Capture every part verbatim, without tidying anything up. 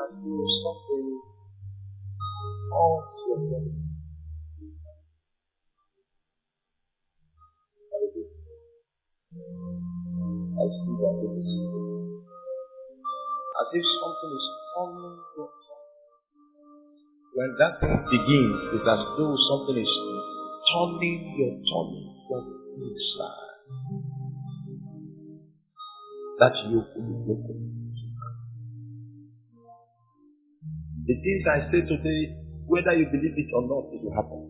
can do something all to your body. I see that in the spirit. As if something is turning your tongue. When that thing begins, it's as though something is turning your tongue from inside. That yoke will be broken. The things I say today, whether you believe it or not, it will happen.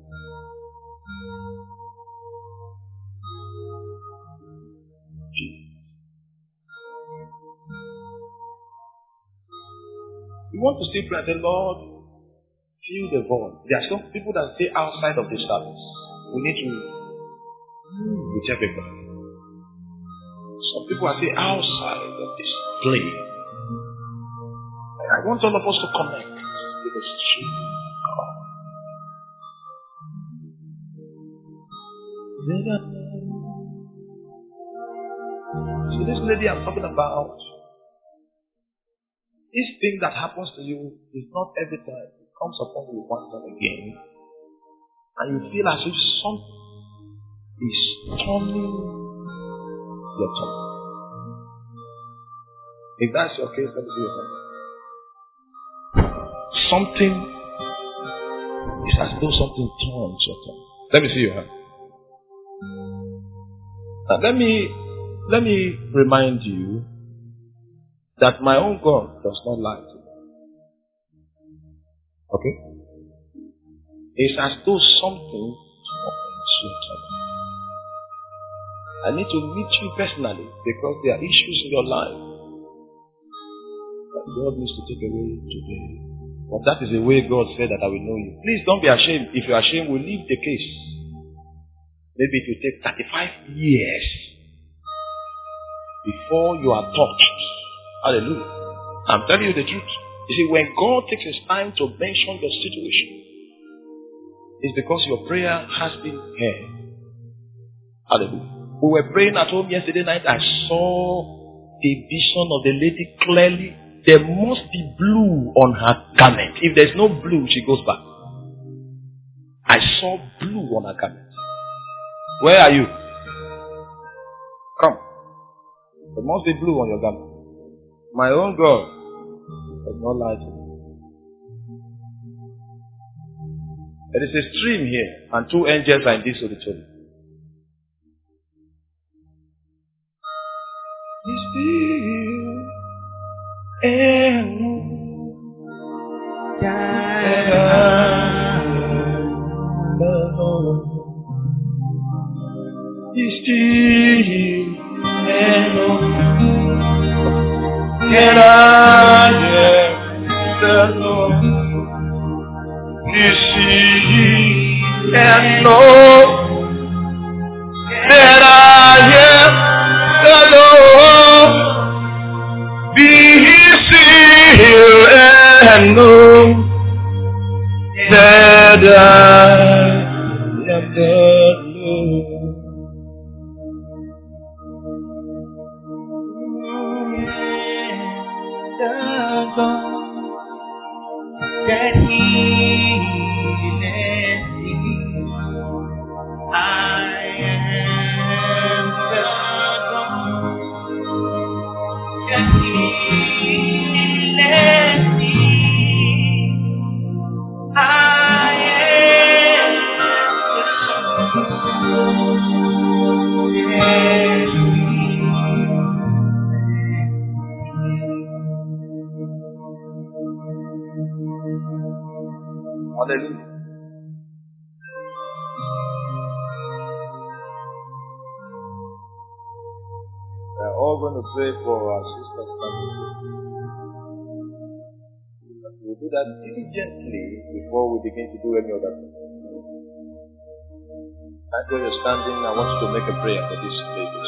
You want to still pray and say, Lord, fill the void. There are some people that stay outside of this service. We need to be everybody. Some people are still outside of this place. I want all of us to connect with the street of God. So this lady I'm talking about, this thing that happens to you is not every time. It comes upon you once and again. And you feel as if something is turning your tongue. If that's your case, let me see your hand. Something is as though something turns your tongue. Let me see your hand. Now let me let me remind you that my own God does not lie to me. Okay? It's as though something turns your tongue. I need to meet you personally because there are issues in your life that God needs to take away today. But that is the way God said that I will know you. Please don't be ashamed. If you are ashamed, we'll leave the case. Maybe it will take thirty-five years before you are touched. Hallelujah. I'm telling you the truth. You see, when God takes his time to mention your situation, it's because your prayer has been heard. Hallelujah. We were praying at home yesterday night. I saw a vision of the lady clearly. There must be blue on her garment. If there's no blue, she goes back. I saw blue on her garment. Where are you? Come. There must be blue on your garment. My own God does not lie to me. There is a stream here, and two angels are in this auditorium. Be still and know that I am the Lord. Be still and know that I am the Lord. Be still and know that I am the Lord. Be still and know that I am the Lord. That he led me. I am the God that he led me. I am the God that Hallelujah. We are all going to pray for our sisters. We'll do that diligently before we begin to do any other thing. As you're standing, I want you to make a prayer for these ladies.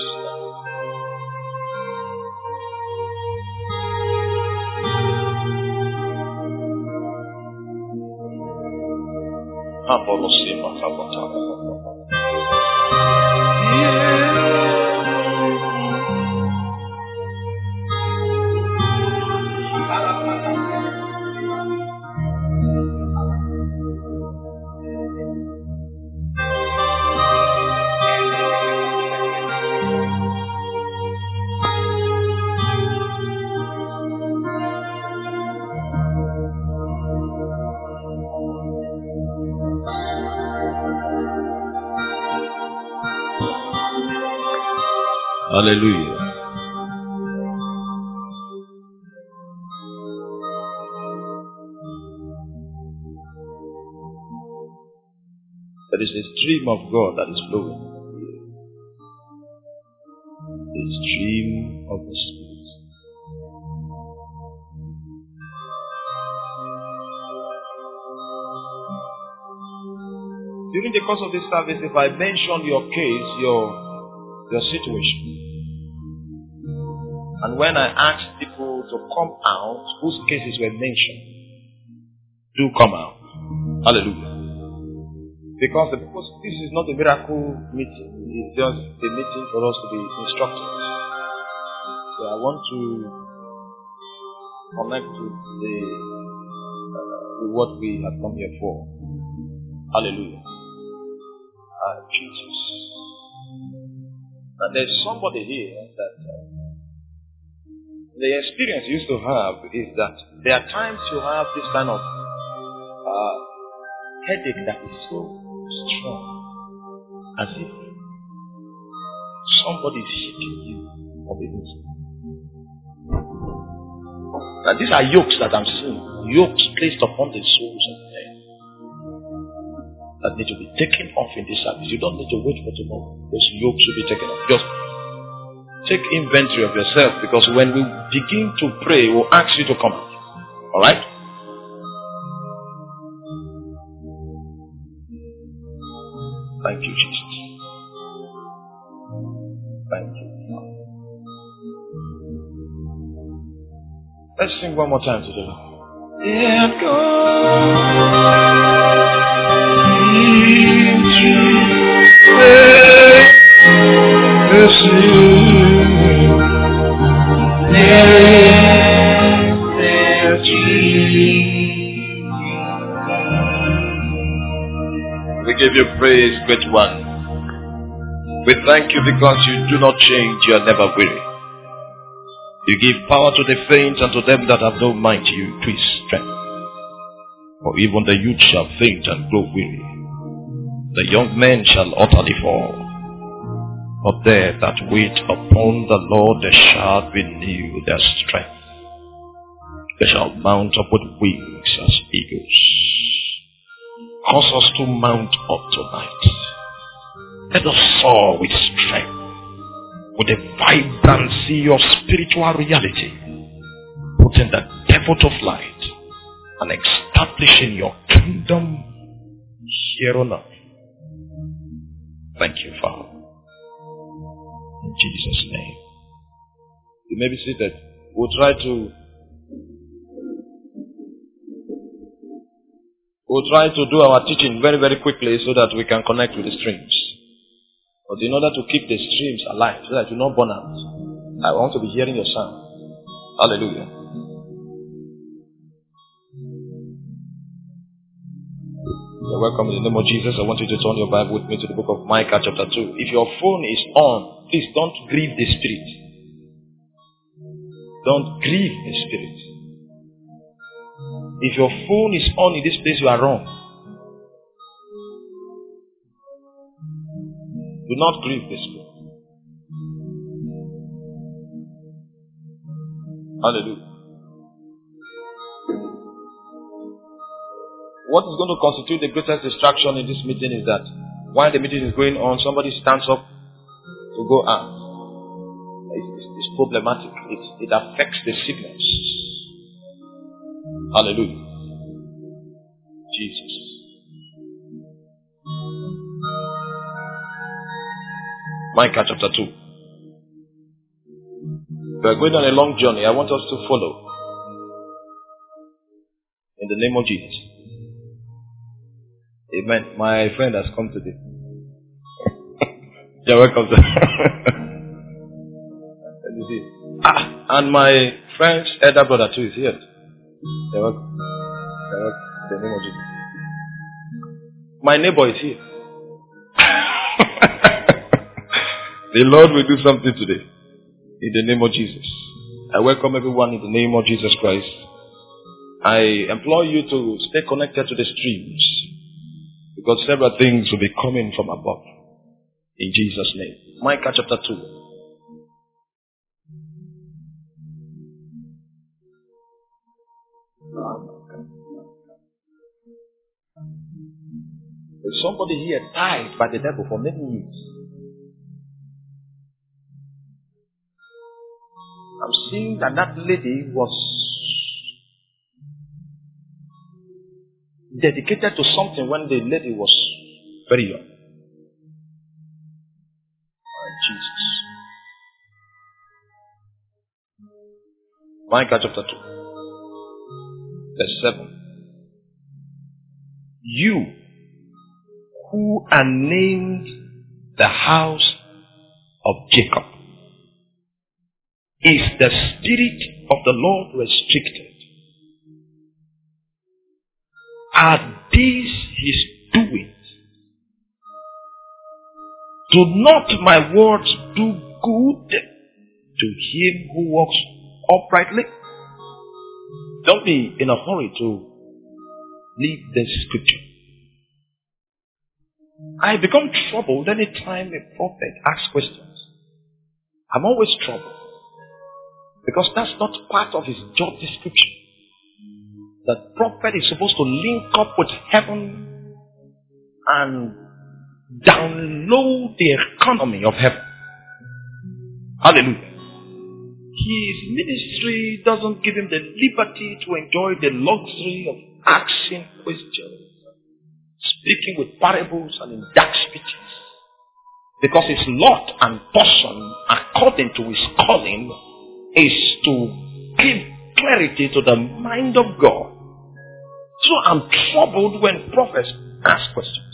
Hallelujah. There is a stream of God that is flowing. A stream of the Spirit. During the course of this service, if I mention your case, your, your situation, and when I ask people to come out whose cases were mentioned, do come out. Hallelujah. Because the purpose, this is not a miracle meeting. It's just a meeting for us to be instructed. So I want to connect to the uh, with what we have come here for. Hallelujah. Ah, Jesus. And there's somebody here that uh, the experience you used to have is that there are times you have this kind of uh, headache that is so strong, as if somebody is shaking you from the inside. And these are yokes that I'm seeing, yokes placed upon the souls of men that need to be taken off in this service. You don't need to wait for tomorrow. Those yokes should be taken off. Just take inventory of yourself, because when we begin to pray, we'll ask you to come out. Alright? Thank you, Jesus. Thank you. Let's sing one more time to the Lord. Yeah, we give you praise, great one. We thank you because you do not change, you are never weary. You give power to the faint, and to them that have no might you increase strength. For even the youth shall faint and grow weary. The young men shall utterly fall. But they that wait upon the Lord, they shall renew their strength. They shall mount up with wings as eagles. Cause us to mount up tonight. Let us soar with strength, with the vibrancy of spiritual reality, putting the devil to flight and establishing your kingdom here on earth. Thank you, Father. In Jesus' name. You may be seated. We'll try to We'll try to do our teaching very, very quickly so that we can connect with the streams. But in order to keep the streams alive, so that you not burn out, I want to be hearing your sound. Hallelujah. You're welcome in the name of Jesus. I want you to turn your Bible with me to the book of Micah chapter two. If your phone is on, please don't grieve the Spirit. Don't grieve the Spirit. If your phone is on in this place, you are wrong. Do not grieve the Spirit. Hallelujah. What is going to constitute the greatest distraction in this meeting is that while the meeting is going on, somebody stands up to go out. It's, it's, it's problematic. It, it affects the signals. Hallelujah. Jesus. Micah chapter two. We are going on a long journey. I want us to follow. In the name of Jesus. Amen. My friend has come today. You're welcome, sir. You see. Ah, and my friend's elder brother too is here. You're welcome. You're welcome. In the name of Jesus. My neighbor is here. The Lord will do something today. In the name of Jesus. I welcome everyone in the name of Jesus Christ. I implore you to stay connected to the streams, because several things will be coming from above. In Jesus' name. Micah chapter two. Somebody here died by the devil for many years. I'm seeing that that lady was dedicated to something when the lady was very young. Oh, Jesus. Micah chapter two, verse seven. You who are named the house of Jacob, is the Spirit of the Lord restricted? Are these his doings? Do not my words do good to him who walks uprightly? Don't be in a hurry to leave this scripture. I become troubled anytime a prophet asks questions. I'm always troubled. Because that's not part of his job description. The prophet is supposed to link up with heaven and download the economy of heaven. Hallelujah. His ministry doesn't give him the liberty to enjoy the luxury of asking questions, speaking with parables and in dark speeches. Because his lot and portion, according to his calling, is to give clarity to the mind of God. So I'm troubled when prophets ask questions.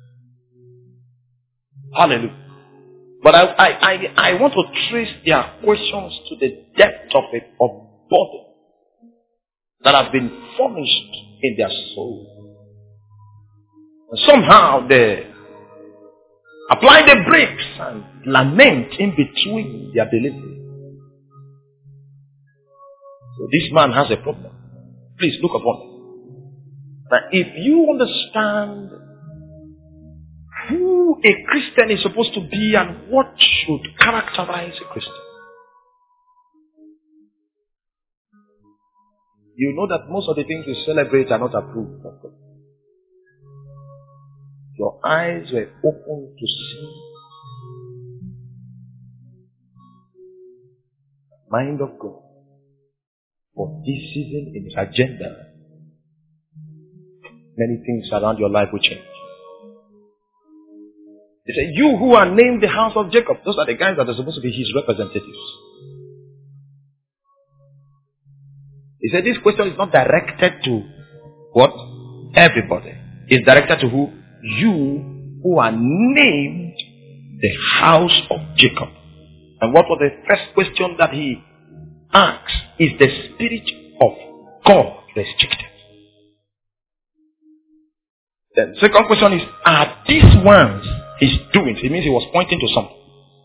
Hallelujah. But I, I, I, I want to trace their questions to the depth of it, of body that have been furnished in their soul. And somehow they apply the brakes and lament in between their delivery. So this man has a problem. Please look upon it. That if you understand who a Christian is supposed to be and what should characterize a Christian, you know that most of the things you celebrate are not approved of God. Your eyes were open to see the mind of God. For this season in his agenda, many things around your life will change. He said, you who are named the house of Jacob, those are the guys that are supposed to be his representatives. He said, this question is not directed to what? Everybody. It's directed to who? You who are named the house of Jacob. And what was the first question that he asked? Is the Spirit of God restricted? The second question is, are these ones his doings? It means he was pointing to something.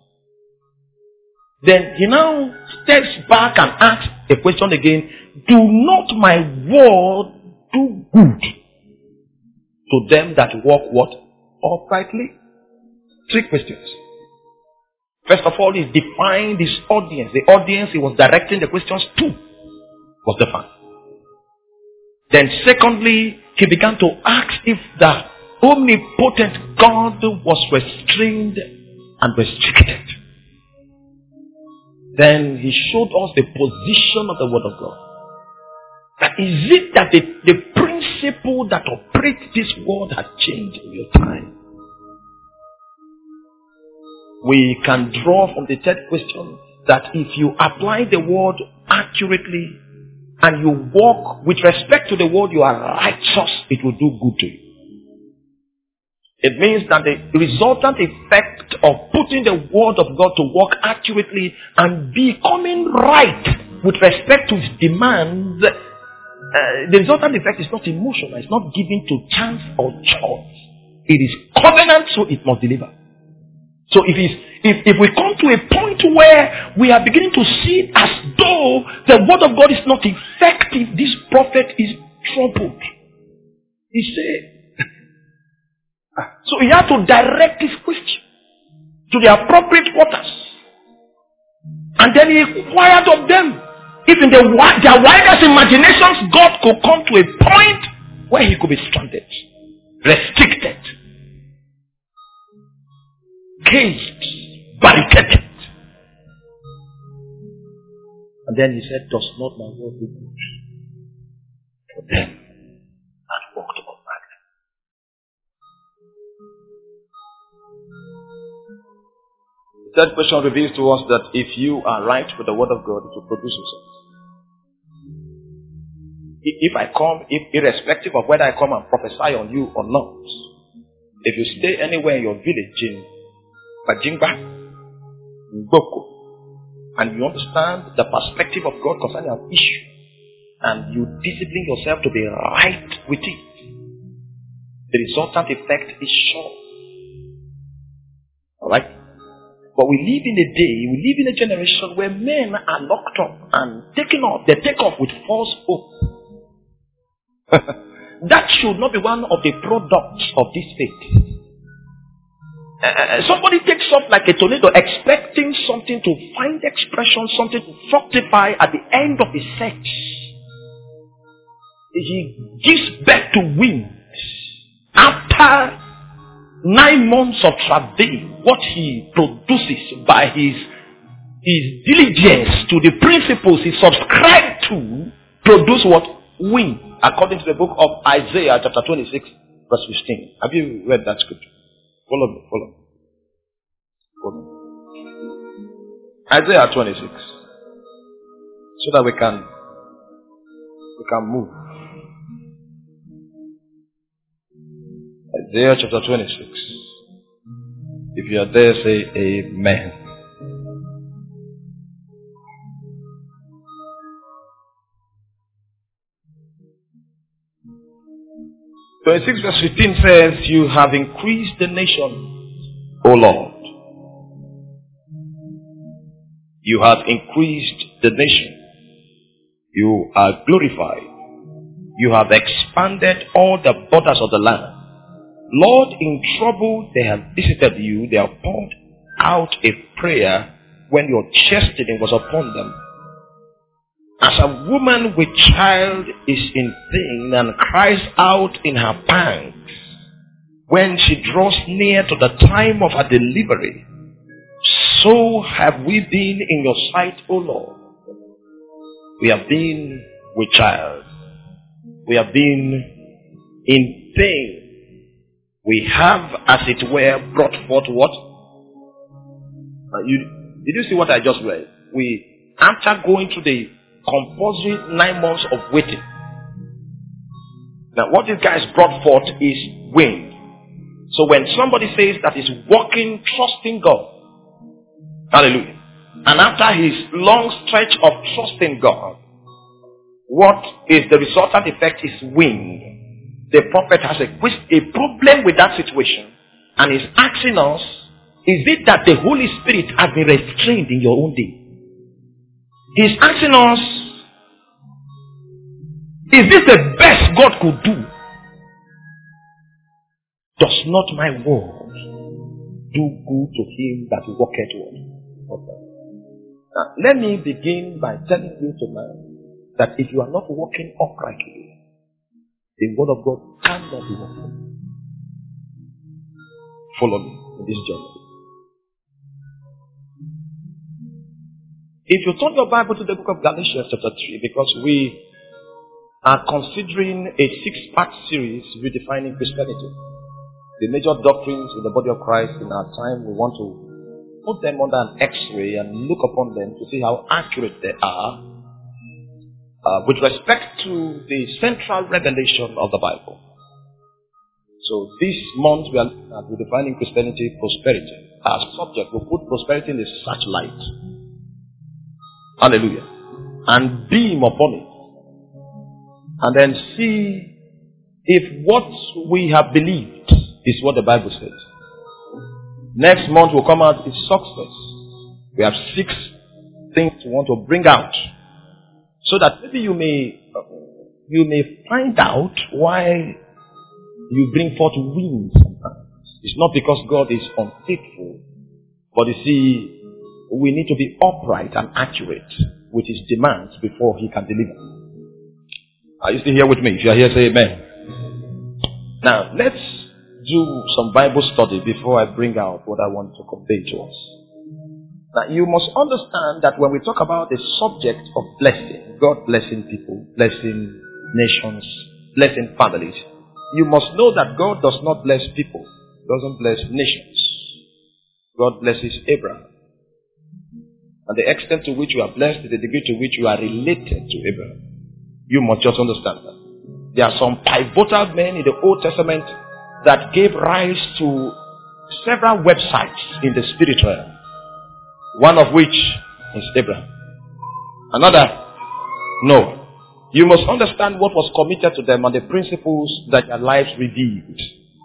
Then he now steps back and asks a question again. Do not my word do good to them that walk what? Uprightly? Three questions. First of all, he defined his audience. The audience he was directing the questions to was defined. Then secondly, he began to ask if the omnipotent God was restrained and restricted. Then he showed us the position of the word of God. That is it that the, the principle that operates this world has changed in your time? We can draw from the third question that if you apply the word accurately and you walk with respect to the word, you are righteous, it will do good to you. It means that the resultant effect of putting the word of God to work accurately and becoming right with respect to its demands, uh, the resultant effect is not emotional. It's not given to chance or choice. It is covenant, so it must deliver. So if, it's, if, if we come to a point where we are beginning to see it as though the word of God is not effective, this prophet is troubled. He said, so he had to direct his question to the appropriate quarters. And then he inquired of them If in the, their wildest imaginations, God could come to a point where he could be stranded, restricted, caged, barricaded. And then he said, does not my word do good for them that walked uprightly? The third question reveals to us that if you are right with the word of God, it will produce results. If I come, if, irrespective of whether I come and prophesy on you or not, if you stay anywhere in your village, in Bajingba, in Boko, and you understand the perspective of God concerning an issue, and you discipline yourself to be right with it, the resultant effect is sure. Alright? But we live in a day, we live in a generation where men are locked up and taken off. They take off with false hope. That should not be one of the products of this faith. Uh, somebody takes off like a tornado, expecting something to find expression, something to fructify at the end of his search. He gives birth to wings. After nine months of travail, what he produces by his, his diligence to the principles he subscribed to, produce what? Wing. According to the book of Isaiah chapter twenty-six verse fifteen. Have you read that scripture? Follow me, follow me. Follow me. Isaiah twenty-six. So that we can we can move. Isaiah chapter twenty-six. If you are there, say amen. twenty-six verse fifteen says, you have increased the nation, O Lord. You have increased the nation. You are glorified. You have expanded all the borders of the land. Lord, in trouble they have visited you. They have poured out a prayer when your chastening was upon them. As a woman with child is in pain and cries out in her pangs when she draws near to the time of her delivery, so have we been in your sight, O Lord. We have been with child. We have been in pain. We have, as it were, brought forth what? Uh, you, did you see what I just read? We, after going through the compulsory nine months of waiting. Now what these guys brought forth is wind. So when somebody says that he's walking, trusting God, hallelujah, and after his long stretch of trusting God, what is the resultant effect is wind. The prophet has a, a problem with that situation and is asking us, is it that the Holy Spirit has been restrained in your own day? He's asking us, is this the best God could do? Does not my word do good to him that walketh what? Okay. Now, let me begin by telling you tonight that if you are not walking uprightly, the word of God cannot be walking. Follow me in this journey. If you turn your Bible to the book of Galatians chapter three, because we are considering a six-part series redefining Christianity. The major doctrines in the body of Christ in our time, we want to put them under an X-ray and look upon them to see how accurate they are uh, with respect to the central revelation of the Bible. So this month we are looking at redefining Christianity, prosperity. As subject, we put prosperity in the searchlight. Hallelujah. And beam upon it. And then see if what we have believed is what the Bible says. Next month will come out with success. We have six things we want to bring out. So that maybe you may you may find out why you bring forth winds sometimes. It's not because God is unfaithful. But you see, we need to be upright and accurate with his demands before he can deliver. Are you still here with me? If you are here, say amen. Now, let's do some Bible study before I bring out what I want to convey to us. Now, you must understand that when we talk about the subject of blessing, God blessing people, blessing nations, blessing families, you must know that God does not bless people, doesn't bless nations. God blesses Abraham. And the extent to which you are blessed is the degree to which you are related to Abraham. You must just understand that. There are some pivotal men in the Old Testament that gave rise to several websites in the spiritual realm. One of which is Abraham. Another, Noah. You must understand what was committed to them and the principles that their lives revealed.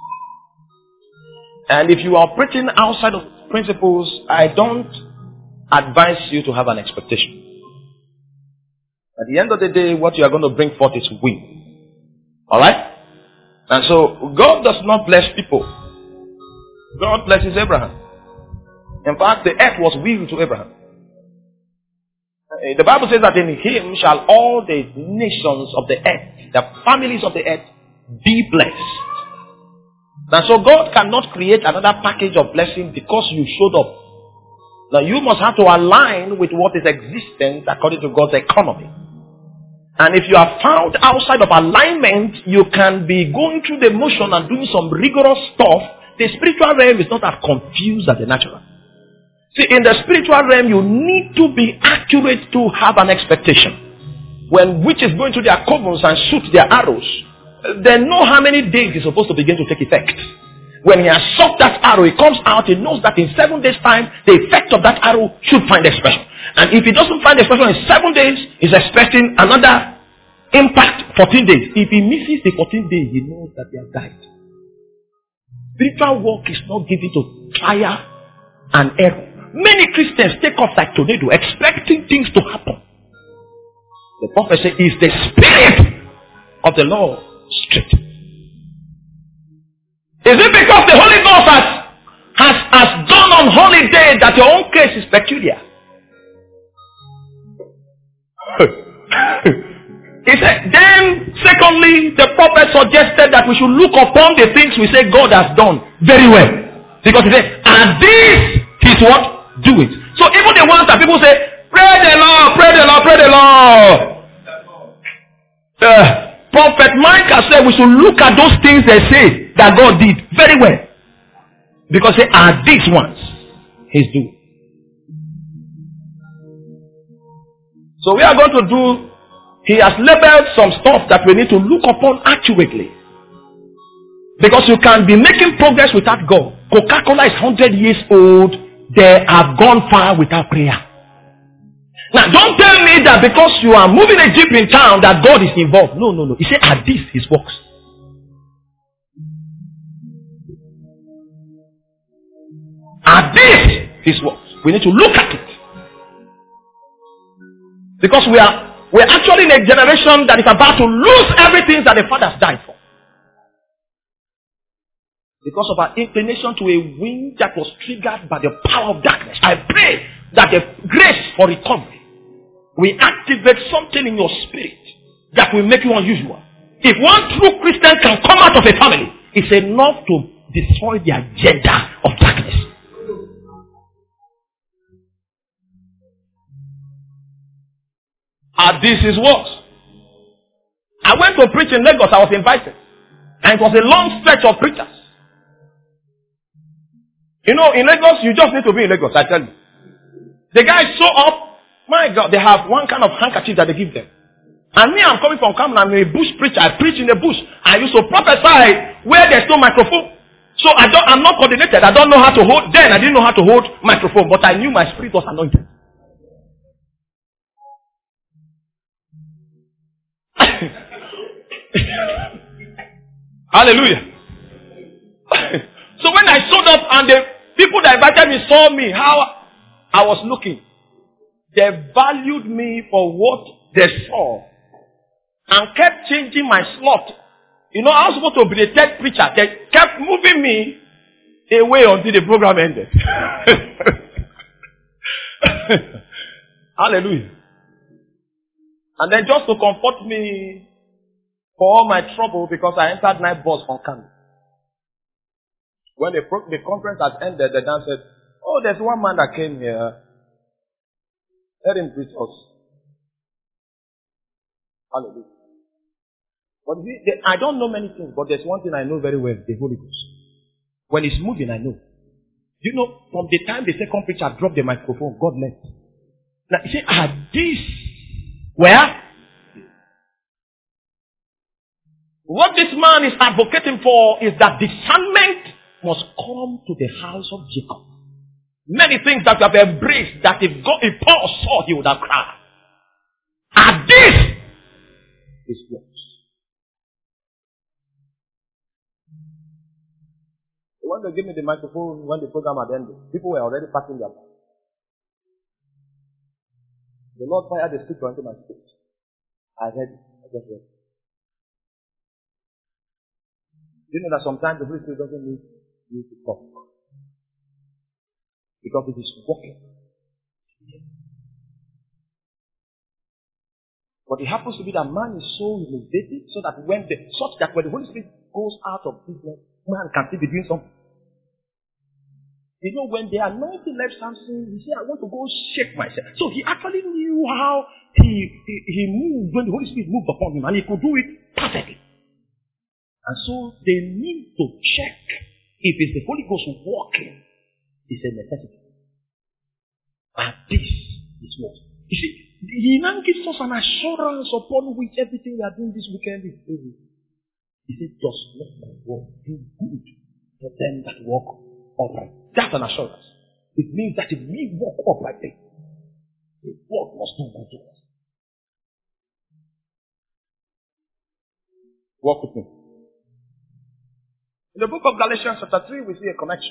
And if you are operating outside of principles, I don't advise you to have an expectation. At the end of the day, what you are going to bring forth is win. Alright? And so, God does not bless people. God blesses Abraham. In fact, the earth was willed to Abraham. The Bible says that in him shall all the nations of the earth, the families of the earth, be blessed. And so God cannot create another package of blessing because you showed up. Now you must have to align with what is existent according to God's economy. And if you are found outside of alignment, you can be going through the motion and doing some rigorous stuff. The spiritual realm is not as confused as the natural. See, in the spiritual realm, you need to be accurate to have an expectation. When witches go into their covens and shoot their arrows, they know how many days it's supposed to begin to take effect. When he has shot that arrow, it comes out, he knows that in seven days' time, the effect of that arrow should find expression. And if he doesn't find expression in seven days, he's expecting another impact fourteen days. If he misses the fourteen days, he knows that he has died. Spiritual work is not given to trial and error. Many Christians take off like tornado, expecting things to happen. The prophet said, is the spirit of the Lord strict? Is it because the Holy Ghost has, has, has gone on holiday that your own case is peculiar? He said, then secondly, the prophet suggested that we should look upon the things we say God has done very well. Because he said, and this is what? Do it. So even the ones that people say, pray the Lord, pray the Lord, pray the Lord. Uh, Prophet Micah said we should look at those things they say that God did very well. Because they are these ones he's doing. So we are going to do, he has labeled some stuff that we need to look upon accurately. Because you can be making progress without God. Coca-Cola is one hundred years old. They have gone far without prayer. Now, don't tell me that because you are moving a jeep in town that God is involved. No, no, no. He said, are these his works? Are these his works? We need to look at it. Because we are we are actually in a generation that is about to lose everything that the fathers died for. Because of our inclination to a wind that was triggered by the power of darkness. I pray that the grace for recovery will activate something in your spirit that will make you unusual. If one true Christian can come out of a family, it's enough to destroy the agenda of darkness. And this is what? I went to preach in Lagos. I was invited. And it was a long stretch of preachers. You know, in Lagos, you just need to be in Lagos, I tell you. The guys show up, my God, they have one kind of handkerchief that they give them. And me, I'm coming from Cameroon, I'm a bush preacher, I preach in the bush. I used to prophesy where there's no microphone. So I don't, I'm not coordinated, I don't know how to hold, then I didn't know how to hold microphone, but I knew my spirit was anointed. Hallelujah. So when I showed up and the people that invited me saw me, how I was looking, they valued me for what they saw and kept changing my slot. You know, I was supposed to be the third preacher. They kept moving me away until the program ended. Hallelujah. And then just to comfort me for all my trouble, because I entered night bus on campus. When the, pro- the conference had ended, the dad said, oh, there's one man that came here. Let him greet us. Hallelujah. But you see, I don't know many things, but there's one thing I know very well, the Holy Ghost. When it's moving, I know. You know, from the time the second preacher dropped the microphone, God left. Now, you say, ah, this, where? What this man is advocating for is that discernment must come to the house of Jacob. Many things that you have embraced, that if God, if Paul saw, he would have cried. And this is works. When they gave me the microphone, when the program had ended, people were already packing their bags. The Lord fired the scripture into my spirit. I read it. I just read it. You know that sometimes the Holy Spirit doesn't need you to talk. Because it is working. But it happens to be that man is so innovative so that when the such that when the Holy Spirit goes out of business, man can still be doing something. You know, when the anointing left Samson, he said, I want to go shake myself. So he actually knew how he, he, he moved when the Holy Spirit moved upon him, and he could do it perfectly. And so they need to check if it's the Holy Ghost working. It's a necessity. And this is what. You see, he now gives us an assurance upon which everything we are doing this weekend is able. He said, just let my word do good for them that walk upright. That's an assurance. It means that if we walk uprightly, the word must do good to us. Walk with me. In the book of Galatians chapter three, we see a connection.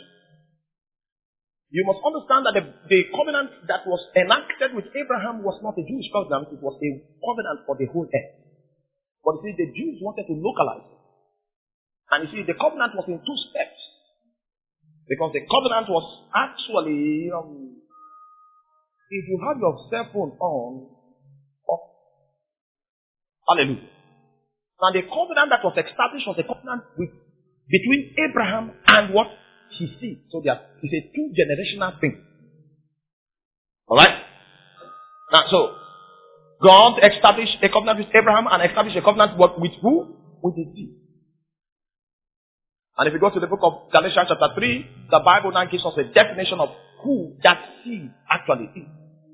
You must understand that the, the covenant that was enacted with Abraham was not a Jewish covenant, it was a covenant for the whole earth. But you see, the Jews wanted to localize it. And you see, the covenant was in two steps. Because the covenant was actually, um, if you have your cell phone on, off. Hallelujah. Now the covenant that was established was a covenant with, between Abraham and what? His seed. So there, it's a two-generational thing. Alright? Now so, God established a covenant with Abraham and established a covenant with who? With his seed. And if you go to the book of Galatians chapter three, the Bible now gives us a definition of who that seed actually is.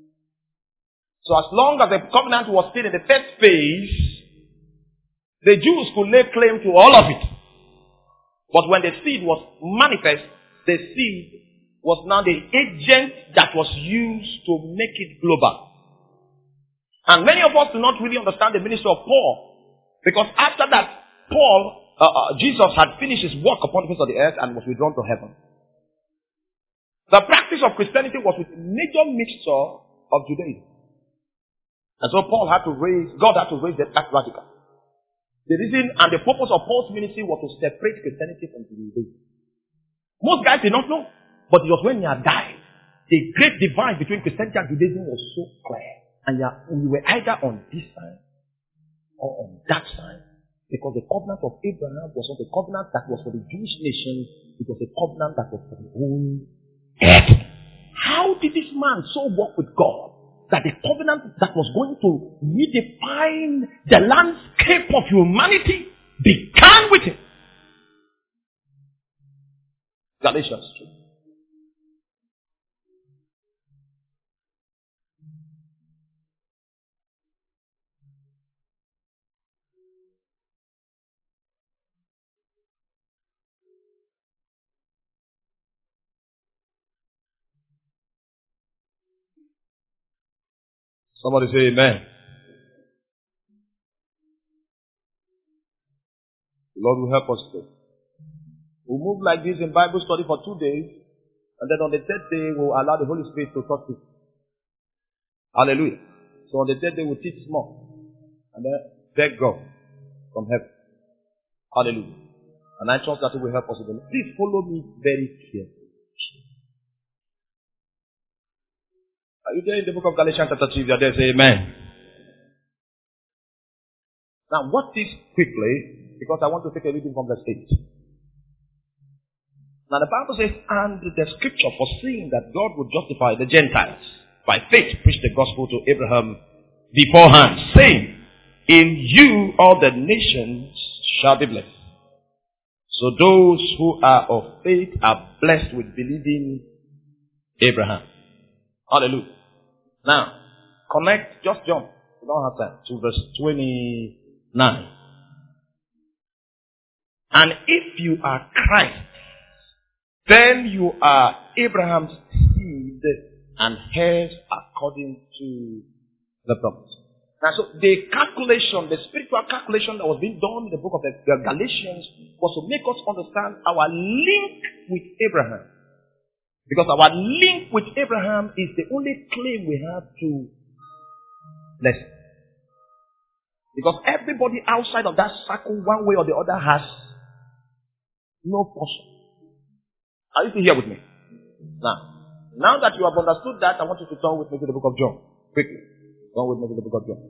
So as long as the covenant was still in the first phase, the Jews could lay claim to all of it. But when the seed was manifest, the seed was now the agent that was used to make it global. And many of us do not really understand the ministry of Paul, because after that, Paul Uh, uh, Jesus had finished his work upon the face of the earth and was withdrawn to heaven. The practice of Christianity was with a major mixture of Judaism. And so Paul had to raise, God had to raise that back radical. The reason and the purpose of Paul's ministry was to separate Christianity from Judaism. Most guys did not know, but it was when he had died. The great divide between Christianity and Judaism was so clear. And we were either on this side or on that side. Because the covenant of Abraham was not a covenant that was for the Jewish nation. It was a covenant that was for the whole earth. How did this man so walk with God that the covenant that was going to redefine the landscape of humanity began with him? Galatians two. Somebody say amen. The Lord will help us today. We'll move like this in Bible study for two days. And then on the third day, we'll allow the Holy Spirit to talk to us. Hallelujah. So on the third day, we'll teach more. And then beg God from heaven. Hallelujah. And I trust that He will help us again. Please follow me very carefully. Are you there in the book of Galatians chapter three? If you are there, say amen. Now, watch this quickly, because I want to take a reading from verse eight. Now, the Bible says, and the scripture foreseeing that God would justify the Gentiles by faith preached the gospel to Abraham beforehand, saying, in you all the nations shall be blessed. So those who are of faith are blessed with believing Abraham. Hallelujah. Now, connect, just jump, we don't have time, to verse twenty-nine. And if you are Christ, then you are Abraham's seed and heirs according to the promise. Now, so the calculation, the spiritual calculation that was being done in the book of the Galatians was to make us understand our link with Abraham. Because our link with Abraham is the only claim we have to blessing. Because everybody outside of that circle, one way or the other, has no portion. Are you still here with me? Now, now that you have understood that, I want you to turn with me to the book of John. Quickly. Turn with me to the book of John.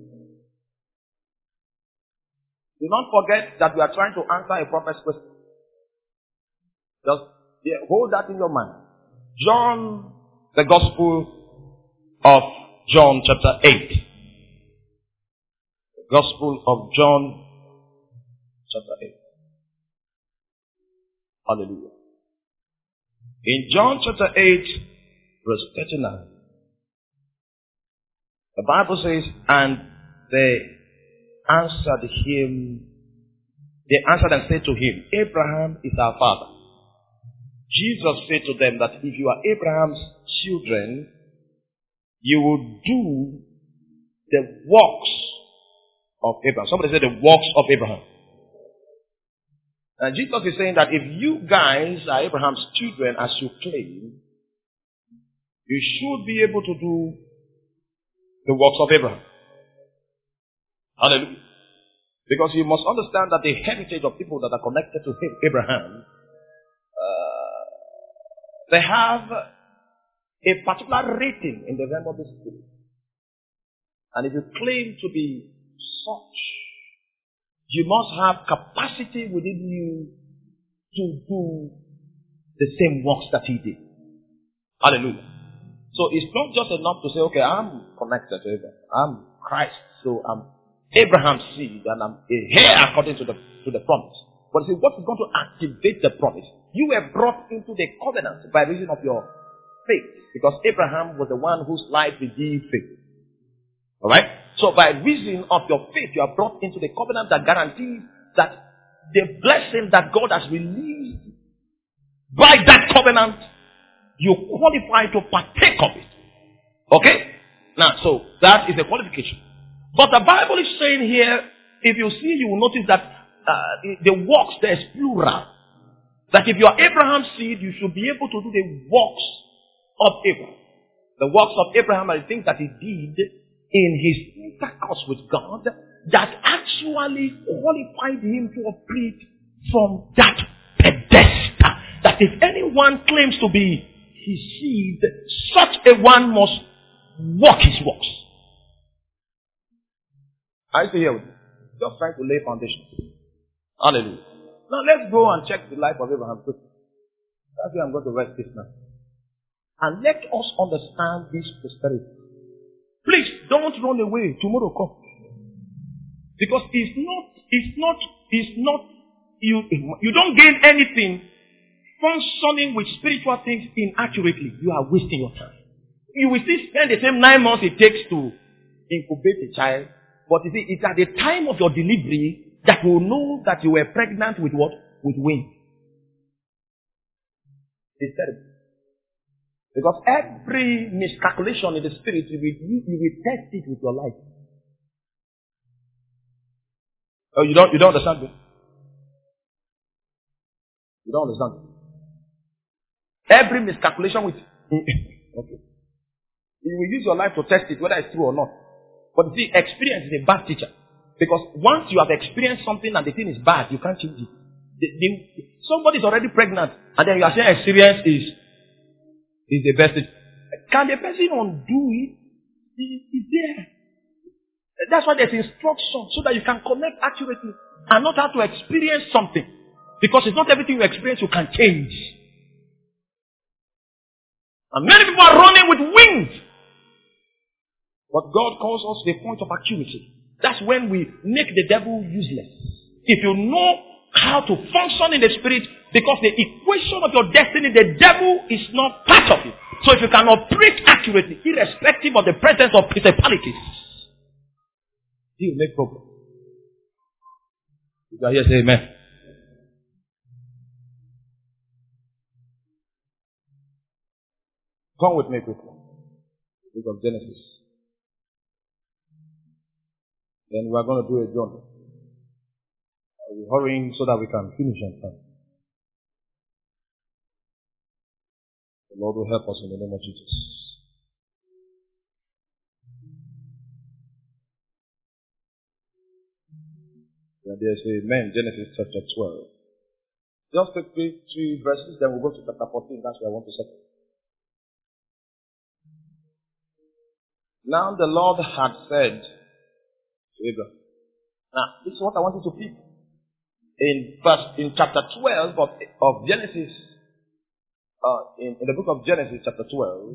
Do not forget that we are trying to answer a prophet's question. Just yeah, hold that in your mind. John, the Gospel of John, chapter eight. The Gospel of John, chapter eight. Hallelujah. In John chapter eight, verse thirty-nine, the Bible says, and they answered him, they answered and said to him, Abraham is our father. Jesus said to them that if you are Abraham's children, you will do the works of Abraham. Somebody said the works of Abraham. And Jesus is saying that if you guys are Abraham's children as you claim, you should be able to do the works of Abraham. Hallelujah. Because you must understand that the heritage of people that are connected to Abraham, uh, they have a particular rating in the realm of the spirit. And if you claim to be such, you must have capacity within you to do the same works that he did. Hallelujah. So it's not just enough to say, okay, I'm connected to Abraham. I'm Christ, so I'm Abraham's seed and I'm a heir according to the to the promise. But see, what is going to activate the promise? You were brought into the covenant by reason of your faith. Because Abraham was the one whose life redeemed faith. Alright? So by reason of your faith, you are brought into the covenant that guarantees that the blessing that God has released by that covenant, you qualify to partake of it. Okay? Now, so that is a qualification. But the Bible is saying here, if you see, you will notice that uh, the works, there is plural. That if you are Abraham's seed, you should be able to do the works of Abraham. The works of Abraham are the things that he did in his intercourse with God that actually qualified him to operate from that pedestal. That if anyone claims to be his seed, such a one must walk his works. I stay here with you. Just trying to lay foundation. Hallelujah. Now let's go and check the life of Abraham quickly. That's where I'm going to rest this now. And let us understand this prosperity. Please don't run away. Tomorrow come. Because it's not, it's not, it's not, you, you don't gain anything functioning with spiritual things inaccurately. You are wasting your time. You will still spend the same nine months it takes to incubate a child. But you see, it's at the time of your delivery that you will know that you were pregnant with what? With wings. It's terrible. Because every miscalculation in the spirit, you will, you, you will test it with your life. Oh, you don't, you don't understand me? You don't understand me? Every miscalculation with, okay. You will use your life to test it, whether it's true or not. But see, experience is a bad teacher. Because once you have experienced something and the thing is bad, you can't change it. The, the, somebody is already pregnant, and then you are saying experience is, is the best. Can the person undo it? It is there. that's why there's instruction so that you can connect accurately and not have to experience something. Because it's not everything you experience you can change. And many people are running with wings. But God calls us the point of accuracy. That's when we make the devil useless. If you know how to function in the spirit, because the equation of your destiny, the devil is not part of it. So if you can operate accurately, irrespective of the presence of principalities, you will make progress. You can hear say amen. Come with me quickly. Book of Genesis. Then we are going to do a journey. We're hurrying so that we can finish on time. The Lord will help us in the name of Jesus. And there's amen. Genesis chapter twelve. Just take three, three verses, then we'll go to chapter fourteen. That's where I want to settle. Now the Lord had said to Abraham. Now, this is what I want you to pick. In verse, in chapter twelve of, of Genesis, uh, in, in the book of Genesis, chapter twelve,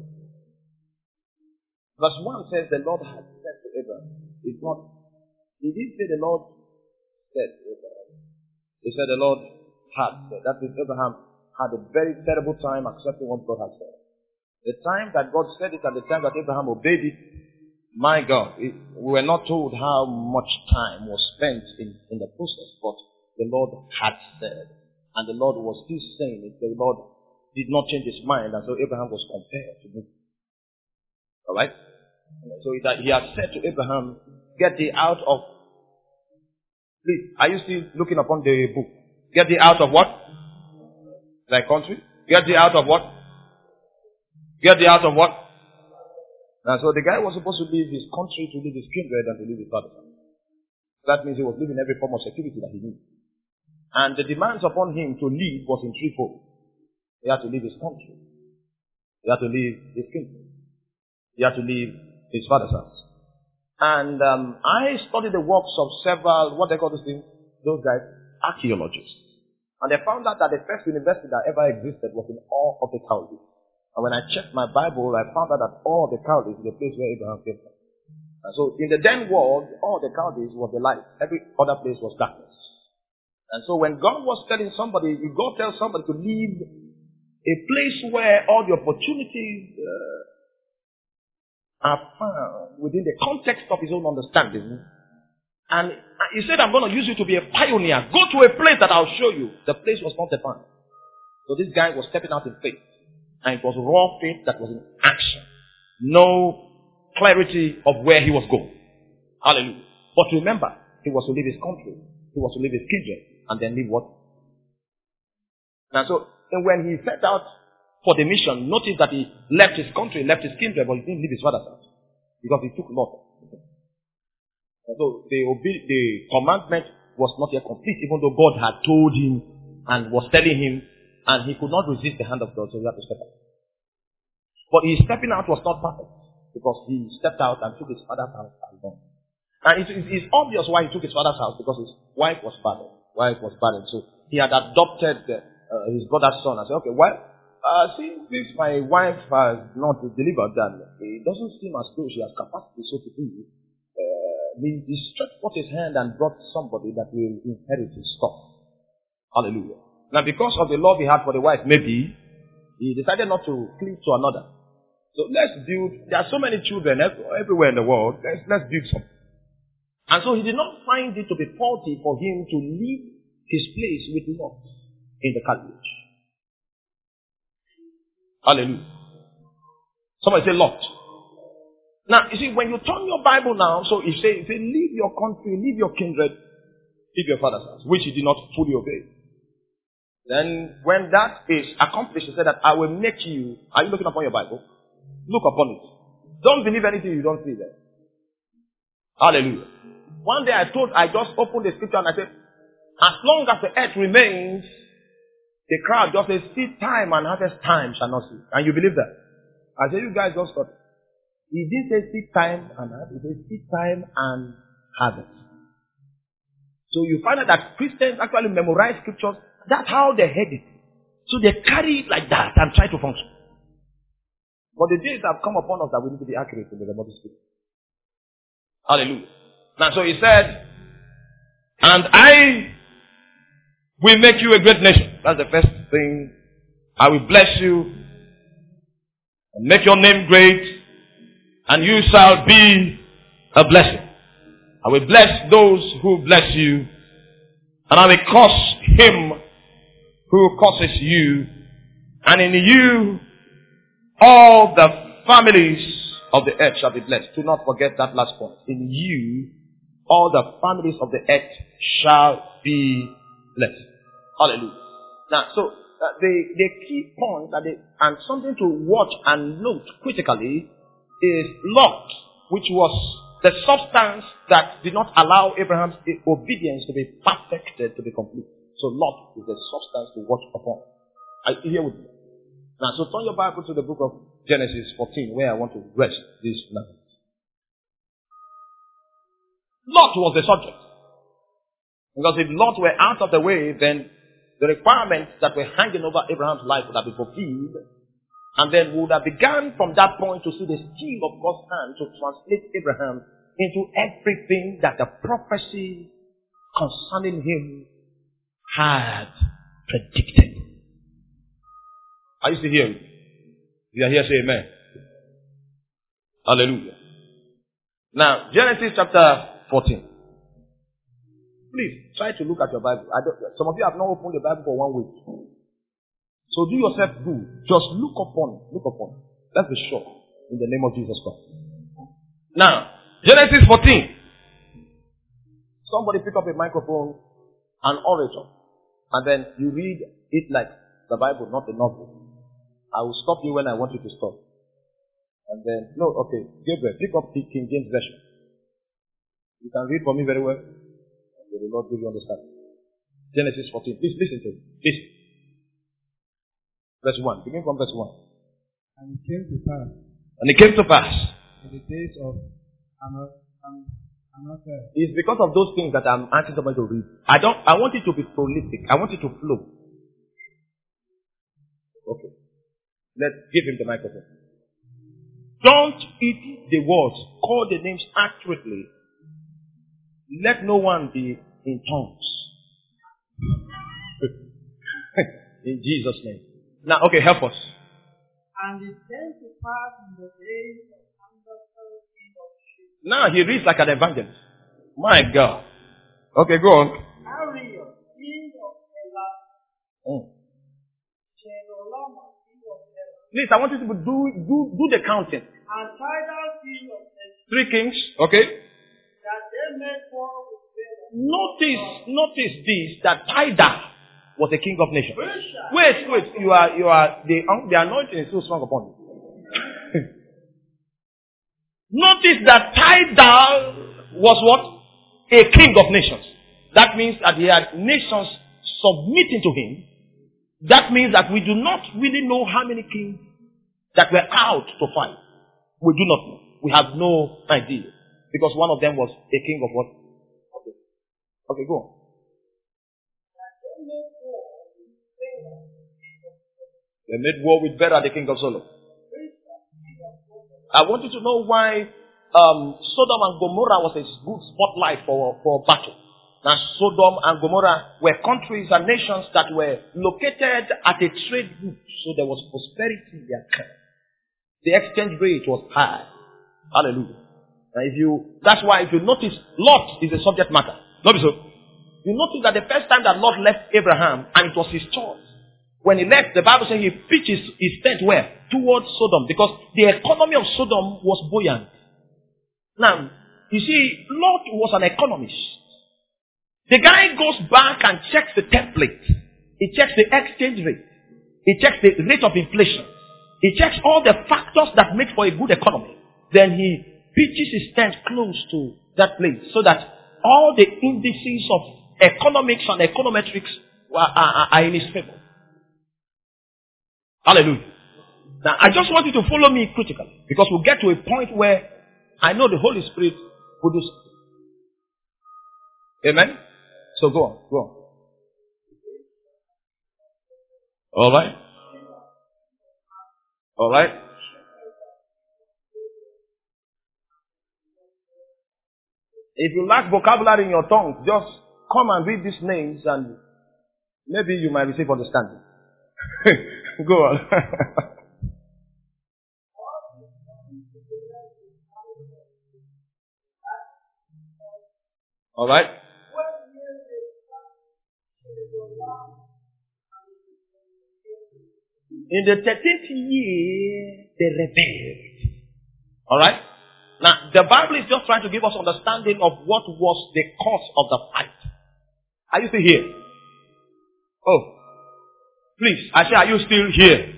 verse one says, the Lord had said to Abraham. It's not, he didn't say the Lord said to Abraham. He said the Lord had said. That means Abraham had a very terrible time accepting what God had said. The time that God said it and the time that Abraham obeyed it, my God, it, we were not told how much time was spent in, in the process, but the Lord had said. And the Lord was still saying it. The Lord did not change his mind, and so Abraham was compelled to move. Alright? So that he had said to Abraham, get thee out of, please, are you still looking upon the book? Get thee out of what? Thy country? Get thee out of what? Get thee out of what? And so the guy was supposed to leave his country, to leave his kindred, and to leave his father. That means he was living every form of security that he knew. And the demands upon him to leave was in threefold. He had to leave his country. He had to leave his kingdom. He had to leave his father's house. And um, I studied the works of several, what they call those things, those guys, archaeologists. And they found out that the first university that ever existed was in Ur of the Chaldees. And when I checked my Bible, I found out that Ur of the Chaldees is the place where Abraham came from. And so in the then world, Ur of the Chaldees was the light. Every other place was darkness. And so when God was telling somebody, if God tells somebody to leave a place where all the opportunities uh, are found within the context of his own understanding, and he said, I'm going to use you to be a pioneer. Go to a place that I'll show you. The place was not defined. So this guy was stepping out in faith. And it was raw faith that was in action. No clarity of where he was going. Hallelujah. But remember, he was to leave his country. He was to leave his kindred. And then leave what? And so, and when he set out for the mission, notice that he left his country, left his kindred, but he didn't leave his father's house. Because he took Lot. And so the, obe- the commandment was not yet complete, even though God had told him and was telling him, and he could not resist the hand of God, so he had to step out. But his stepping out was not perfect, because he stepped out and took his father's house alone. And it is it's obvious why he took his father's house, because his wife was barren. Wife was barren. So he had adopted uh, his brother's son and said, okay, well, uh, since this my wife has not delivered that, it doesn't seem as though she has capacity so to do. Uh, he, he stretched forth his hand and brought somebody that will inherit his stuff. Hallelujah. Now, because of the love he had for the wife, maybe, he decided not to cleave to another. So let's build, there are so many children everywhere in the world, let's, let's build some. And so he did not find it to be faulty for him to leave his place with Lot in the carriage. Hallelujah. Somebody say Lot. Now, you see, when you turn your Bible now, so it says, leave your country, leave your kindred, leave your father's house, which he did not fully obey. Then, when that is accomplished, he said that I will make you. Are you looking upon your Bible? Look upon it. Don't believe anything you don't see there. Hallelujah. One day I told, I just opened the scripture and I said, as long as the earth remains, the crowd just says, seed time and harvest time shall not cease. And you believe that? I said, you guys just thought. He didn't say seed time and harvest. He said seed time and harvest. So you find out that Christians actually memorize scriptures. That's how they heard it. So they carry it like that and try to function. But the days have come upon us that we need to be accurate in the Lord's Spirit. Hallelujah. Now, so he said, and I will make you a great nation. That's the first thing. I will bless you and make your name great, and you shall be a blessing. I will bless those who bless you, and I will curse him who curses you, and in you all the families of the earth shall be blessed. Do not forget that last point. In you all the families of the earth shall be blessed. Hallelujah. Now, so uh, the, the key point that they, and something to watch and note critically is Lot, which was the substance that did not allow Abraham's obedience to be perfected, to be complete. So Lot is the substance to watch upon. Are you here with me? Now, so turn your Bible to the book of Genesis fourteen, where I want to rest this night. Lot was the subject. Because if Lot were out of the way, then the requirements that were hanging over Abraham's life would have been fulfilled. And then we would have begun from that point to see the skill of God's hand to translate Abraham into everything that the prophecy concerning him had predicted. Are you still here? If you are here, say amen. Hallelujah. Now, Genesis chapter fourteen. Please, try to look at your Bible. I don't, some of you have not opened the Bible for one week. So do yourself good. Just look upon it. Look upon it. Let's be sure. In the name of Jesus Christ. Now, Genesis fourteen. Somebody pick up a microphone, an orator, and then you read it like the Bible, not a novel. I will stop you when I want you to stop. And then, no, okay, Gabriel, pick up the King James Version. You can read for me very well. May the Lord give you understanding. Genesis fourteen. Please listen to it. Listen. Verse one. Begin from verse one. And it came to pass. And it came to pass. In the days of Anaphel. It's because of those things that I'm asking somebody to read. I don't. I want it to be prolific. I want it to flow. Okay. Let's give him the microphone. Don't eat the words. Call the names accurately. Let no one be in tongues. In Jesus' name. Now, okay, help us. And it came to pass in the days of Anaphel, king of Sheba. Now he reads like an evangelist. My God. Okay, go on. Ariel, king of Elah. Mm. Chedorlaomer, king of Elah. Please, I want you to do do do the counting. And Tidal, king of Elah. Three kings, okay? That they made war with Balaam. Notice, notice this, that Tidal was a king of nations. Persia. Wait, wait, you are, you are, the, the anointing is so strong upon you. Notice that Tidal was what? A king of nations. That means that he had nations submitting to him. That means that we do not really know how many kings that were out to fight. We do not know. We have no idea. Because one of them was a king of what? Okay, okay, go on. They made war with Bera, the king of Sodom. I want you to know why um, Sodom and Gomorrah was a good spotlight for, for battle. Now, Sodom and Gomorrah were countries and nations that were located at a trade route. So there was prosperity in their camp. The exchange rate was high. Hallelujah. Now, if you, that's why if you notice, Lot is a subject matter. Not so. You notice that the first time that Lot left Abraham, and it was his choice. When he left, the Bible says he pitched his, his tent where? Towards Sodom. Because the economy of Sodom was buoyant. Now, you see, Lot was an economist. The guy goes back and checks the template. He checks the exchange rate. He checks the rate of inflation. He checks all the factors that make for a good economy. Then he pitches his tent close to that place so that all the indices of economics and econometrics are, are, are in his favor. Hallelujah. Now, I just want you to follow me critically because we'll get to a point where I know the Holy Spirit will do something. Amen? So go on, go on. Alright? Alright? If you lack vocabulary in your tongue, just come and read these names and maybe you might receive understanding. Go on. Alright? In the thirteenth year, they rebelled. Alright? Now, the Bible is just trying to give us understanding of what was the cause of the fight. Are you still here? Oh. Please, I say, are you still here?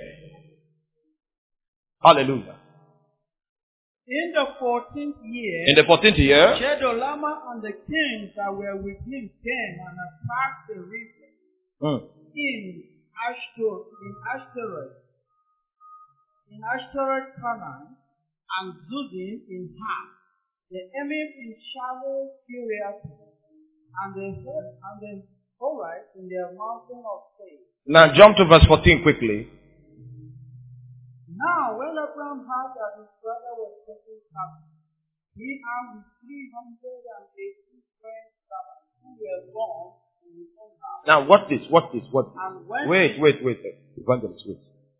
Hallelujah. In the fourteenth year, In the fourteenth year, Chedorlaomer and the kings that were with him came and attacked the river mm. in Ashtor, in Ashtoreth, in Ashtoreth Canaan, and Zudim in Ham, the Emim in Shalom Kiriath, and the and the Horites in the mountain of Seir. Now jump to verse fourteen quickly. Now, when Abraham heard that his brother was taken captive, he armed his three hundred eighty friends who were born in his own house. Now, what this? What this? What this? And when Wait, wait, wait. Evangelist, wait.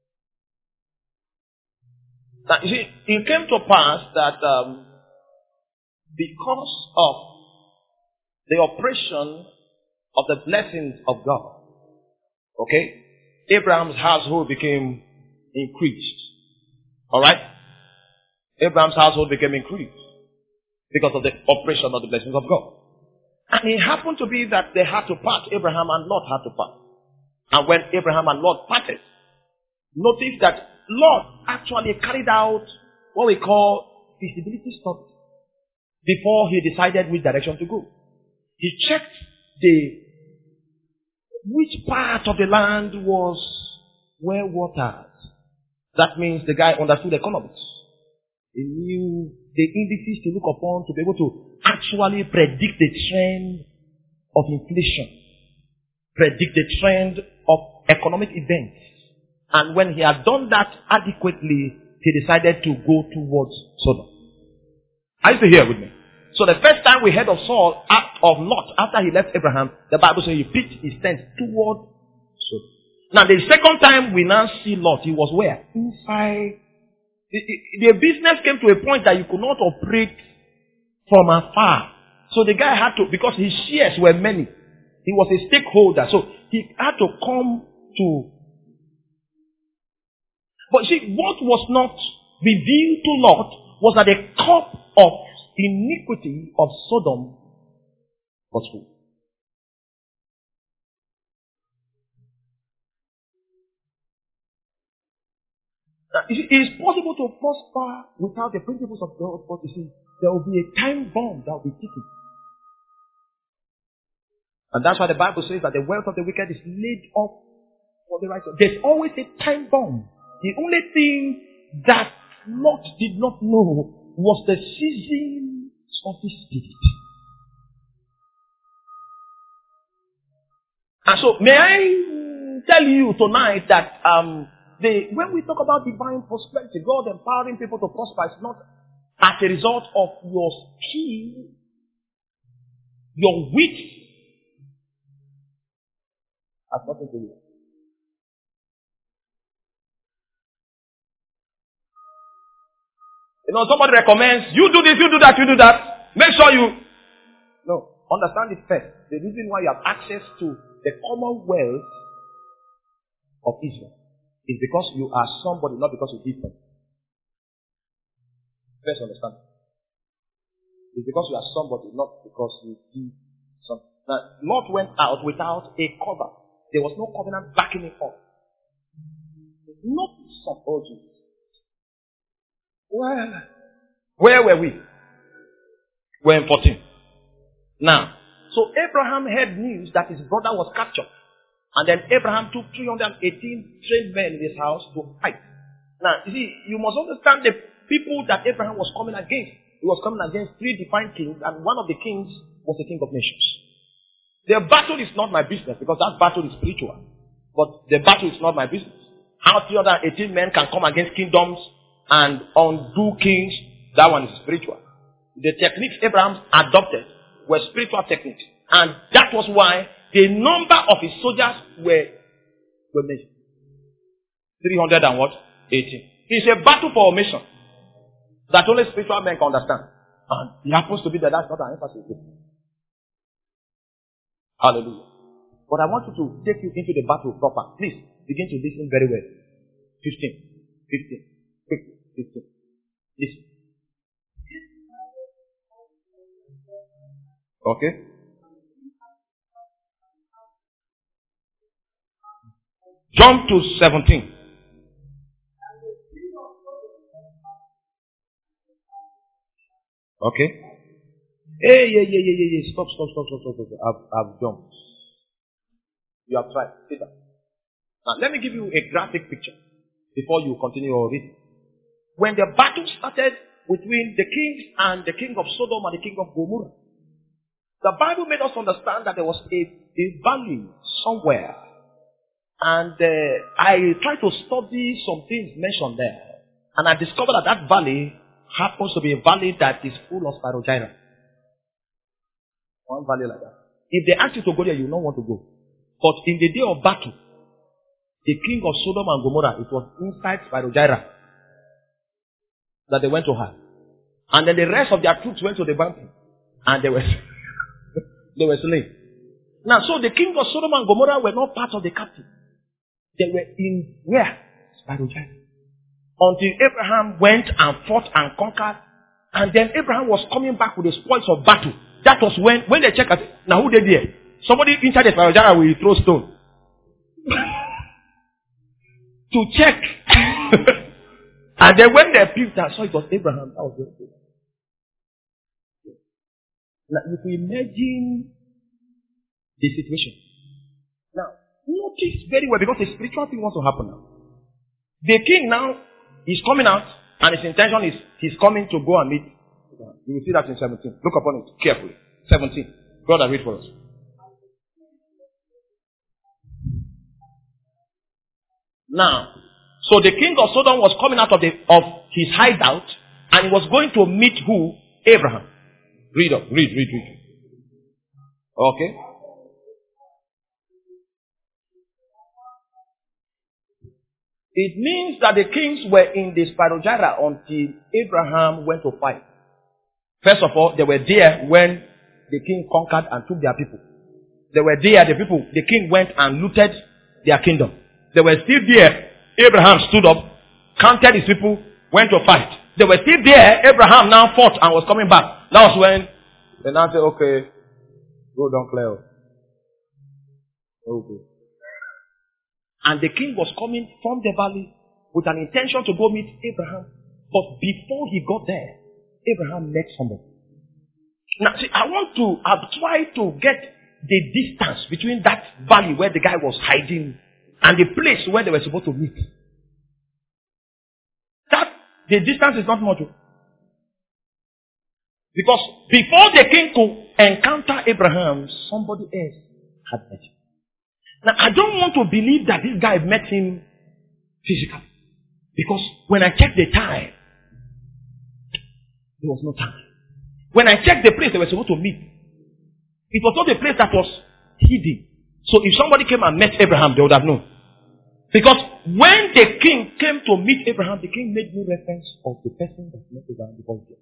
Now, you see, it came to pass that um, because of the oppression of the blessings of God, okay, Abraham's household became increased. Alright? Abraham's household became increased because of the operation of the blessings of God. And it happened to be that they had to part. Abraham and Lot had to part. And when Abraham and Lot parted, notice that Lot actually carried out what we call feasibility study before he decided which direction to go. He checked the which part of the land was well watered. That means the guy understood economics. He knew the indices to look upon to be able to actually predict the trend of inflation, predict the trend of economic events. And when he had done that adequately, he decided to go towards Sodom. Are you still here with me? So the first time we heard of Saul, of Lot, after he left Abraham, the Bible says he pitched his tent toward Sodom. Now the second time we now see Lot, he was where? Inside. The, the business came to a point that you could not operate from afar. So the guy had to, because his shares were many, he was a stakeholder, so he had to come to. But see, what was not revealed to Lot was that the cup of iniquity of Sodom was full. It is possible to prosper without the principles of God, but you see, there will be a time bomb that will be ticking. And that's why the Bible says that the wealth of the wicked is laid up for the righteous. There's always a time bomb. The only thing that Lot did not know was the season of his spirit. And so, may I tell you tonight that um, The, when we talk about divine prosperity, God empowering people to prosper is not as a result of your skill, your wit. Has nothing to do. You know, somebody recommends, you do this, you do that, you do that. Make sure you... No, understand it first. The reason why you have access to the commonwealth of Israel is because you are somebody, not because you did something. First understand. It's because you are somebody, not because you did something. Now, Lot went out without a cover. There was no covenant backing him up. Not some urges. Well, where were we? We're in fourteen. Now, so Abraham heard news that his brother was captured. And then Abraham took three hundred eighteen trained men in his house to fight. Now, you see, you must understand the people that Abraham was coming against He was coming against three defined kings, and one of the kings was the king of nations. The battle is not my business, because that battle is spiritual. But the battle is not my business. How three hundred eighteen men can come against kingdoms and undo kings, that one is spiritual. The techniques Abraham adopted were spiritual techniques. And that was why the number of his soldiers were, were mentioned. three hundred and what? eighteen. It's a battle for a mission that only spiritual men can understand. And it happens to be that that's not an emphasis. Hallelujah. But I want you to take you into the battle proper. Please begin to listen very well. fifteen. fifteen. fifteen. fifteen. Listen. Okay. Jump to seventeen. Okay. Hey, yeah, yeah, yeah, yeah, yeah. Stop, stop, stop, stop, stop, stop. I've, I've jumped. You have tried. Sit down. Now, let me give you a graphic picture before you continue your reading. When the battle started between the kings and the king of Sodom and the king of Gomorrah, the Bible made us understand that there was a, a valley somewhere. And uh, I tried to study some things mentioned there. And I discovered that that valley happens to be a valley that is full of spirogyra. One valley like that. If they ask you to go there, you will not want to go. But in the day of battle, the king of Sodom and Gomorrah, it was inside spirogyra that they went to hide. And then the rest of their troops went to the mountain. And they were, they were slain. Now, so the king of Sodom and Gomorrah were not part of the captive. They were in where? Spirogyra. Until Abraham went and fought and conquered. And then Abraham was coming back with the spoils of battle. That was when, when they checked, now who did there? Somebody inside the spirogyra will throw stone. To check. And then when they peeped and saw it was Abraham, that was it. Now, if you imagine the situation. Now, notice very well, because a spiritual thing wants to happen now. The king now is coming out, and his intention is he's coming to go and meet. You will see that in seventeen. Look upon it carefully. seventeen. Brother, read for us. Now, so the king of Sodom was coming out of, the, of his hideout, and he was going to meet who? Abraham. Read up. Read, read, read. Okay. It means that the kings were in the spirogyra until Abraham went to fight. First of all, they were there when the king conquered and took their people. They were there, the people, the king went and looted their kingdom. They were still there. Abraham stood up, counted his people, went to fight. They were still there. Abraham now fought and was coming back. That was when they now said, okay, go down, Cleo. Okay. And the king was coming from the valley with an intention to go meet Abraham. But before he got there, Abraham met somebody. Now, see, I want to, I've tried to get the distance between that valley where the guy was hiding and the place where they were supposed to meet. That, the distance is not much. Because before the king could encounter Abraham, somebody else had met him. Now, I don't want to believe that this guy met him physically. Because when I checked the time, there was no time. When I checked the place they were supposed to meet, it was not a place that was hidden. So if somebody came and met Abraham, they would have known. Because when the king came to meet Abraham, the king made no reference of the person that met Abraham before he came.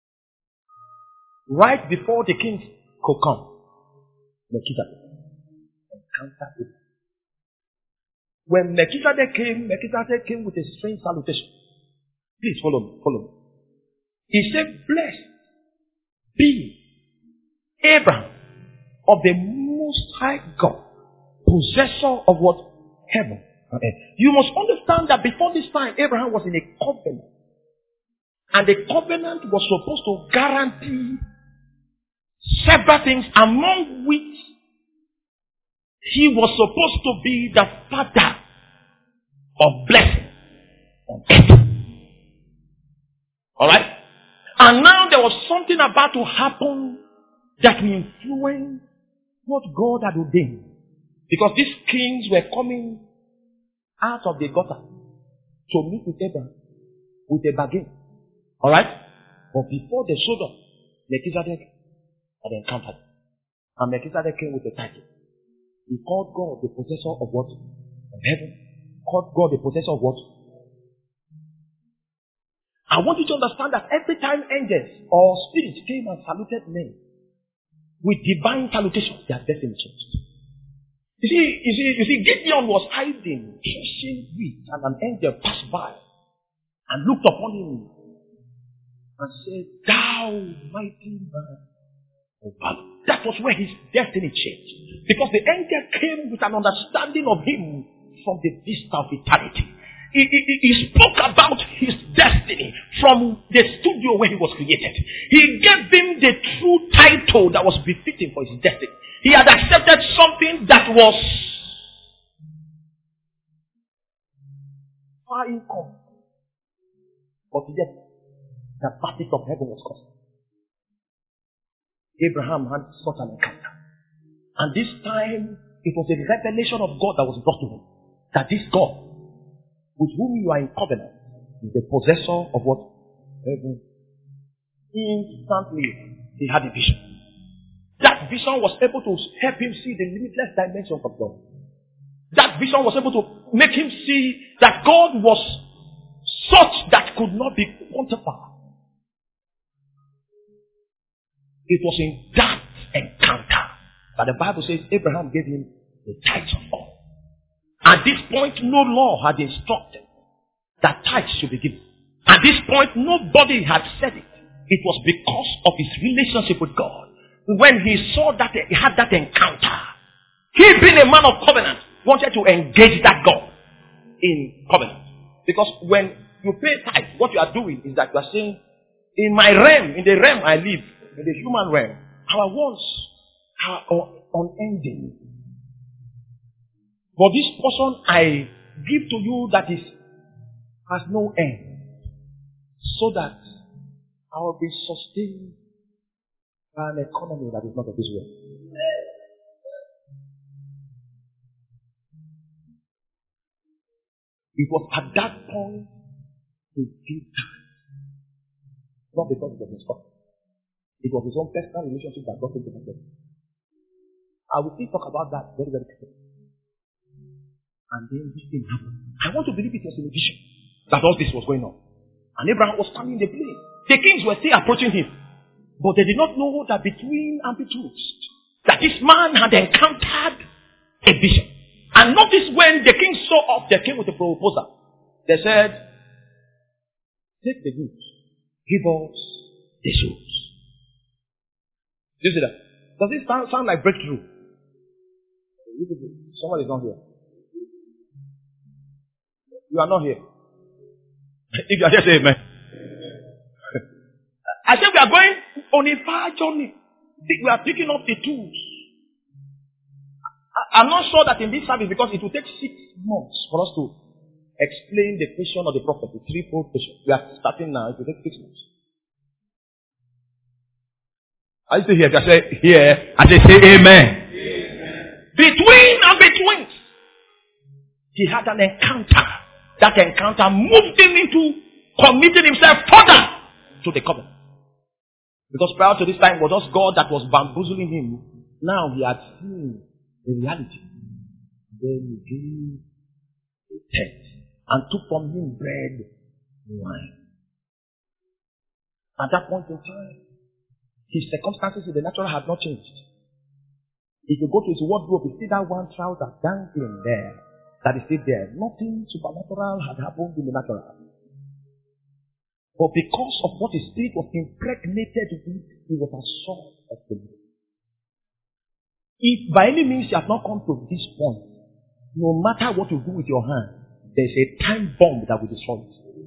Right before the king could come, Melchizedek encountered Abraham. When Melchizedek came, Melchizedek came with a strange salutation. Please follow me, follow me. He said, blessed be Abraham of the Most High God, possessor of what? Heaven and earth. You must understand that before this time, Abraham was in a covenant. And the covenant was supposed to guarantee several things, among which he was supposed to be the father of blessing on earth. Alright? And now there there was something about to happen that will influence what God had ordained. Because these kings were coming out of the gutter to meet with Abraham with a bargain. Alright? But before they showed up, Melchizedek had encountered. And Melchizedek came with a title. He called God the possessor of what? Of heaven. Called God the possessor of what? I want you to understand that every time angels or spirits came and saluted men with divine salutation, their destiny changed. You see, you see, you see, Gideon was hiding, threshing wheat, and an angel passed by and looked upon him and said, "Thou mighty man of valor." That was where his destiny changed. Because the angel came with an understanding of him from the vista of eternity. He, he, he spoke about his destiny from the studio where he was created. He gave him the true title that was befitting for his destiny. He had accepted something that was far income. But yet, the verdict of heaven was caused. Abraham had such an encounter. And this time, it was a revelation of God that was brought to him. That this God, with whom you are in covenant, is the possessor of what? Heaven. Instantly, he had a vision. That vision was able to help him see the limitless dimensions of God. That vision was able to make him see that God was such that could not be quantified. It was in that encounter that the Bible says Abraham gave him the tithes of all. At this point, no law had instructed that tithes should be given. At this point, nobody had said it. It was because of his relationship with God. When he saw that he had that encounter, he being a man of covenant, wanted to engage that God in covenant. Because when you pay tithe, what you are doing is that you are saying, in my realm, in the realm I live, in the human realm, our wants are unending. But this portion I give to you that is has no end, so that I will be sustained by an economy that is not of this world. It was at that point he gave time, not because it was instructed. It was his own personal relationship that got him to the. I will still talk about that very, very quickly. And then this thing happened. I want to believe it was in a vision that all this was going on. And Abraham was standing in the place. The kings were still approaching him. But they did not know that between ambiguities, that this man had encountered a vision. And notice when the king saw up, they came with a proposal. They said, take the goods, give us the souls. Do you see that? Does it sound, sound like breakthrough? Someone is not here. You are not here. If you are here, say amen. I said we are going on a far journey. We are picking up the tools. I'm not sure that in this service, because it will take six months for us to explain the vision of the prophet, the threefold vision. We are starting now. It will take six months. I used to hear, I say here, I say, say amen. Amen. Between and between, he had an encounter. That encounter moved him into committing himself further to the covenant. Because prior to this time, it was just God that was bamboozling him. Now he had seen the reality. Then he gave a tenth and took from him bread and wine. At that point in time, his circumstances in the natural had not changed. If you go to his wardrobe, you see that one trouser dangling there. That is still there. Nothing supernatural had happened in the natural. But because of what his spirit was impregnated with, he was a sword of the Lord. If by any means you have not come to this point, no matter what you do with your hand, there's a time bomb that will destroy it.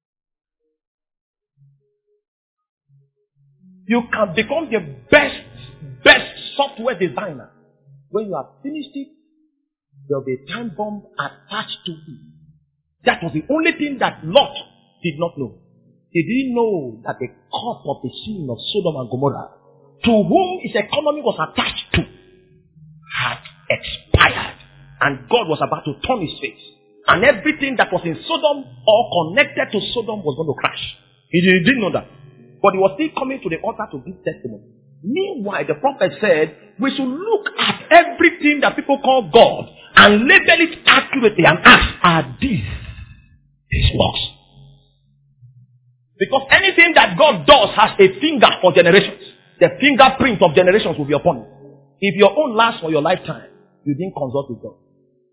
You can become the best, best software designer. When you have finished it, there will be a time bomb attached to it. That was the only thing that Lot did not know. They didn't know that the cup of the sin of Sodom and Gomorrah, to whom his economy was attached to, had expired. And God was about to turn his face. And everything that was in Sodom or connected to Sodom was going to crash. He didn't know that. But he was still coming to the altar to give testimony. Meanwhile, the prophet said, we should look at everything that people call God and label it accurately and ask, are these his works? Because anything that God does has a finger for generations. The fingerprint of generations will be upon it. If your own lasts for your lifetime, you didn't consult with God.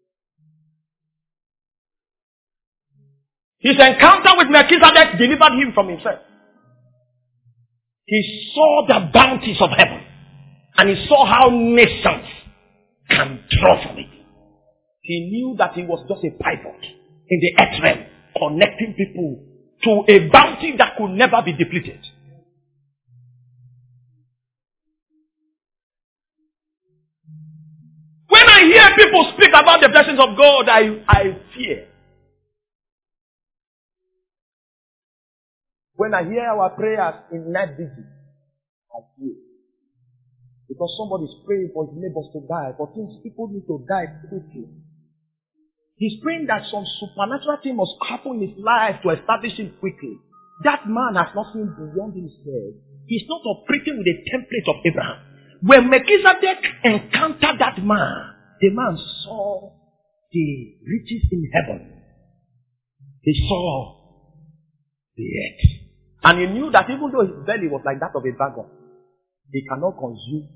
His encounter with Melchizedek delivered him from himself. He saw the bounties of heaven. And he saw how nations can draw from it. He knew that he was just a pivot in the earth realm, connecting people to a bounty that could never be depleted. When I hear people speak about the blessings of God, I, I fear. When I hear our prayers in night vigil, I fear. Because somebody is praying for his neighbors to die, for things people need to die quickly. He's praying that some supernatural thing must happen in his life to establish him quickly. That man has not seen beyond himself. He's not operating with the template of Abraham. When Melchizedek encountered that man, the man saw the riches in heaven. He saw the earth. And he knew that even though his belly was like that of a dragon, he cannot consume.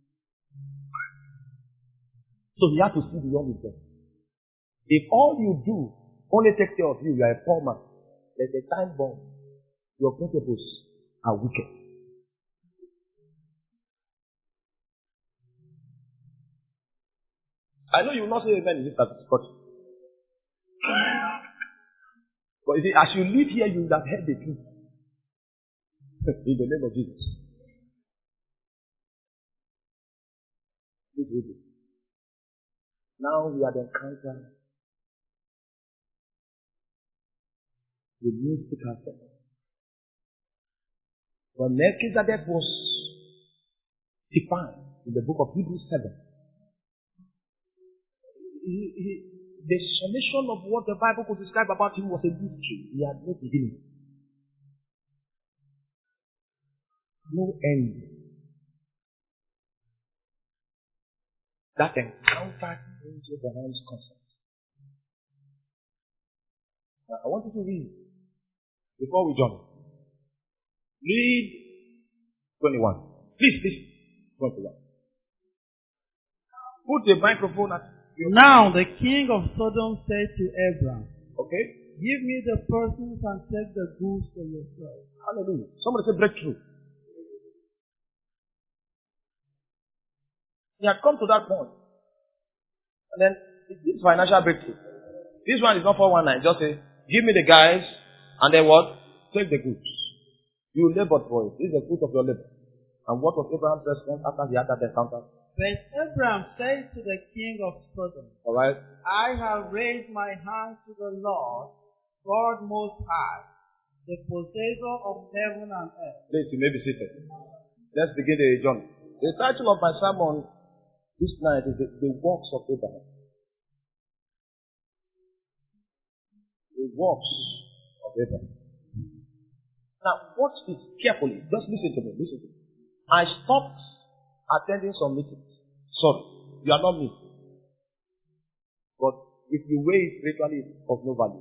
So he had to see beyond himself. If all you do only takes care of you, you are a poor man. There's a time bomb. Your principles are wicked. I know you will not say amen in this service, but but you see, as you live here, you will have heard the truth. In the name of Jesus. Now we have encountered the mystical thing. When Melchizedek was defined in the book of Hebrews seven, he, he, the summation of what the Bible could describe about him was a mystery. He had no beginning, no end. That encountered into Abraham's concept. Now, I want you to read before we jump. Read twenty-one. Please, please. twenty-one. Put the microphone at your Now the king of Sodom said to Abraham, okay? give me the persons and take the goods for yourself. Hallelujah. Somebody say breakthrough. He had come to that point. And then, this financial breakthrough. This one is not for one night. Just say, give me the guys, and then what? Take the goods. You labored for it. This is the fruit of your labor. And what was Abraham's response after he had that encounter? But Abraham said to the king of Sodom, Alright? I have raised my hand to the Lord, God Most High, the possessor of heaven and earth. Please, you may be seated. Let's begin the journey. The title of my sermon this night is the, the works of Abraham. The works of Abraham. Now, watch this carefully. Just listen to me. Listen to me. I stopped attending some meetings. Sorry, you are not me. But if you weigh it spiritually, it's of no value.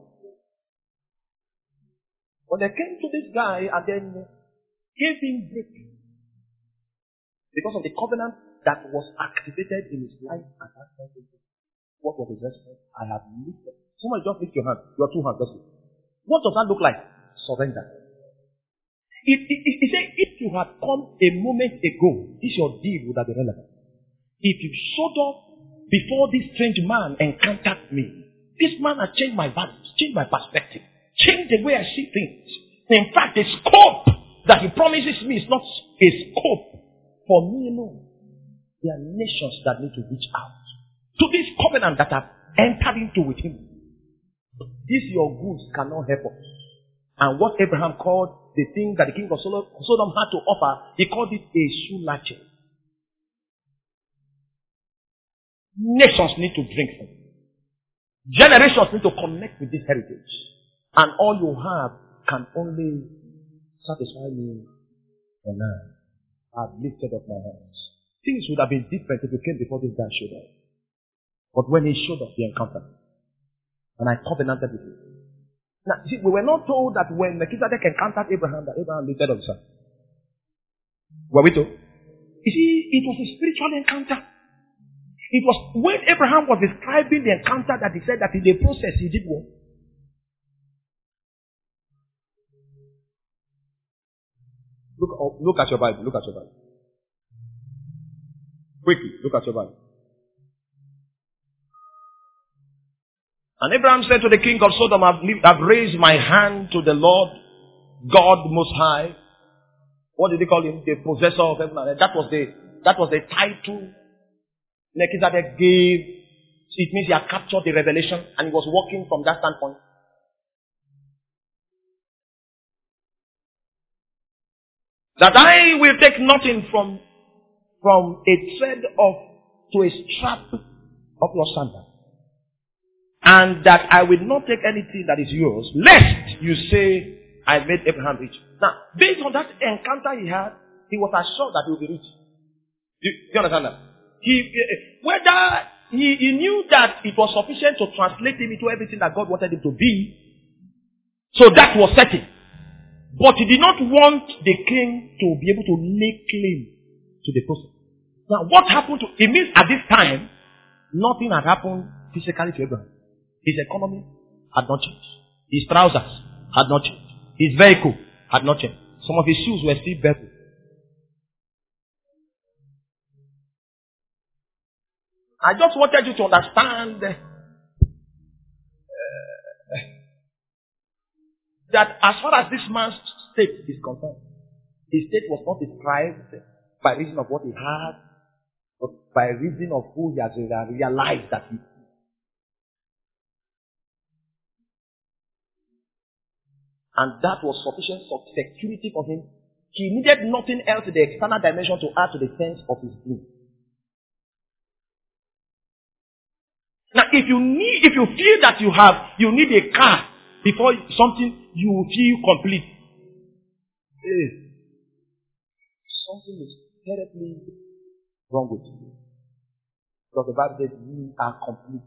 But they came to this guy and then gave him breakthrough because of the covenant that was activated in his life at that time. What was his response? I have lifted. Somebody just lift your hand. Your two hands. Let's see. What does that look like? Surrender. It, it, it, it said, if you had come a moment ago, this your deed would have been relevant. If you showed up before this strange man encountered me, this man has changed my values, changed my perspective, changed the way I see things. In fact, the scope that he promises me is not a scope for me alone. There are nations that need to reach out to this covenant that I've entered into with him. These your goods cannot help us. And what Abraham called the thing that the king of Sodom had to offer, he called it a sulache. Nations need to drink from it. Generations need to connect with this heritage. And all you have can only satisfy me for now. I've lifted up my hands. Things would have been different if you came before this guy showed up. But when he showed up, he encountered me. And I covenanted with him. Now, see, we were not told that when Melchizedek encountered Abraham, that Abraham lifted up his hand. Were we told? You see, it was a spiritual encounter. It was when Abraham was describing the encounter that he said that in the process he did what? Look, oh, look at your Bible. Look at your Bible. Quickly, look at your Bible. And Abraham said to the king of Sodom, I've, lived, I've raised my hand to the Lord, God Most High. What did they call him? The possessor of heaven and earth. That was the, that was the title Melchizedek gave. It means he had captured the revelation and he was walking from that standpoint. That I will take nothing from, from a thread of to a strap of your sandal. And that I will not take anything that is yours, lest you say, I made Abraham rich. Now, based on that encounter he had, he was assured that he would be rich. Do you, do you understand that? He, whether he, he knew that it was sufficient to translate him into everything that God wanted him to be, so that was certain. But he did not want the king to be able to make claim to the process. Now, what happened to, it means at this time, nothing had happened physically to Abraham. His economy had not changed. His trousers had not changed. His vehicle had not changed. Some of his shoes were still barefoot. I just wanted you to understand uh, that as far as this man's state is concerned, his state was not described by reason of what he had, but by reason of who he has realized that he is. And that was sufficient security for him. He needed nothing else in the external dimension to add to the sense of his being. Now, if you need, if you feel that you have, you need a car before something, you feel complete. Hey, something is terribly wrong with you. Because the Bible says we are complete.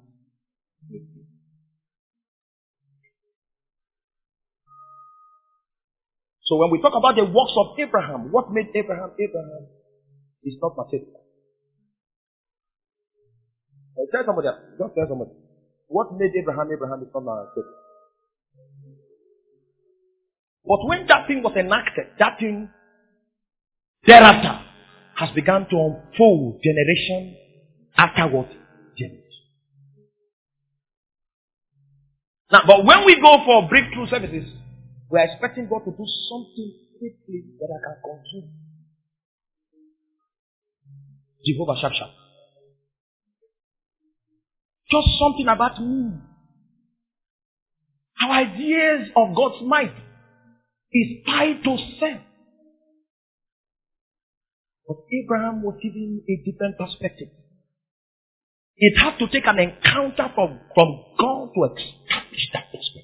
So when we talk about the works of Abraham, what made Abraham Abraham is not material. Tell somebody, just tell somebody. What made Abraham Abraham is not material. But when that thing was enacted, that thing thereafter has begun to unfold generation after what? Generation. Now, but when we go for breakthrough services, we are expecting God to do something quickly that I can consume. Jehovah Sharp Sharp. Just something about me. Our ideas of God's might is tied to self. But Abraham was given a different perspective. It had to take an encounter from, from God to establish that perspective.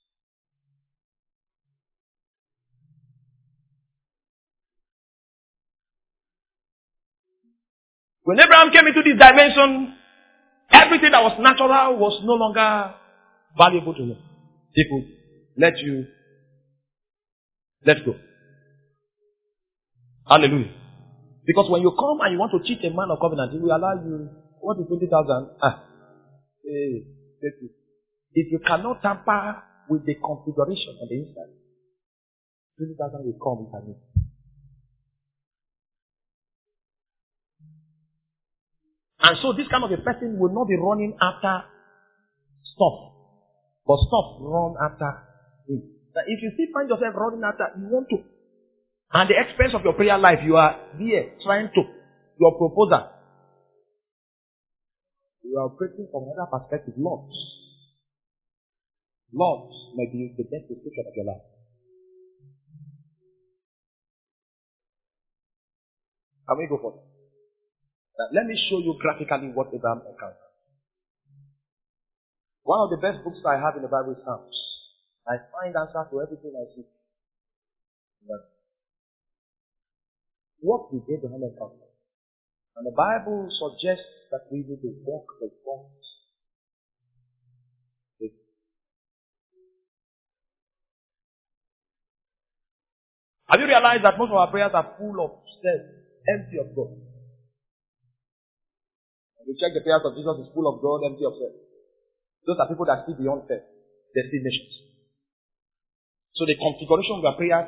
When Abraham came into this dimension, everything that was natural was no longer valuable to him. People, let you, let go. Hallelujah. Because when you come and you want to cheat a man of covenant, he will allow you, what is twenty thousand? Ah, hey, take it. If you cannot tamper with the configuration on the inside, twenty thousand will come with it. And so this kind of a person will not be running after stuff, but stuff run after him. Now, if you still find yourself running after, you want to. And the expense of your prayer life, you are there trying to. Your proposal. You are operating from another perspective. Lord. Lord may be the best description of your life. Can we go for that? Now, let me show you graphically what Abraham encountered. One of the best books I have in the Bible is Psalms. I find answers to everything I see. What did Abraham encounter? And the Bible suggests that we need to walk the walk. Have you realized that most of our prayers are full of self, empty of God? We check the prayers of Jesus is full of God, empty of self. Those are people that see beyond self. They see nations. So the configuration of our prayers.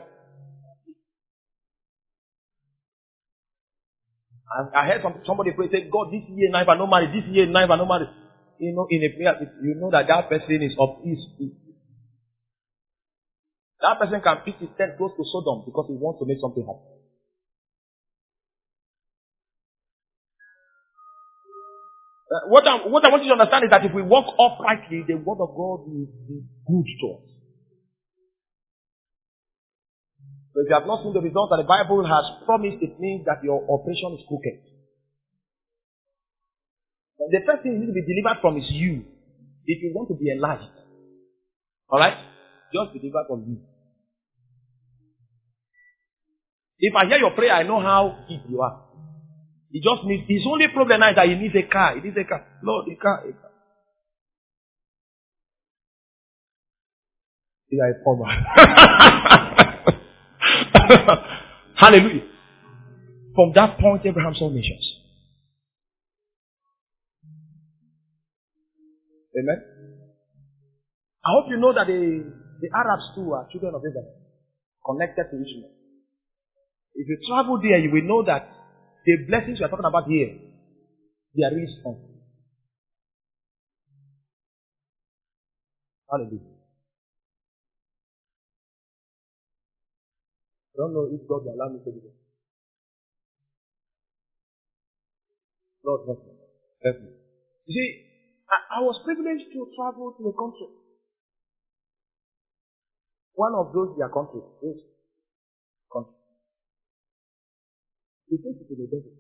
I, I heard some, somebody pray, say, God, this year nine, but no marriage. This year nine, but no marriage. You know, in a prayer, you know that that person is of his. That person can pitch his tent close to Sodom because he wants to make something happen. Uh, what, I, what I want you to understand is that if we walk uprightly, the word of God will be good to us. So if you have not seen the results that the Bible has promised, it means that your operation is crooked. The first thing you need to be delivered from is you. If you want to be enlarged. Alright? Just be delivered from you. If I hear your prayer, I know how deep you are. It just needs, his only problem now is that he needs a car. He needs a car. Lord, a car, a car. You are a poor man. Hallelujah. From that point, Abraham saw nations. Amen. I hope you know that the, the Arabs too are children of Abraham, connected to Ishmael. If you travel there, you will know that the blessings we are talking about here, they are really strong. Hallelujah. I don't know if God will allow me to do that. Lord, help me. Help me. You see, I, I was privileged to travel to a country. One of those their countries, those countries. It takes it to the desert.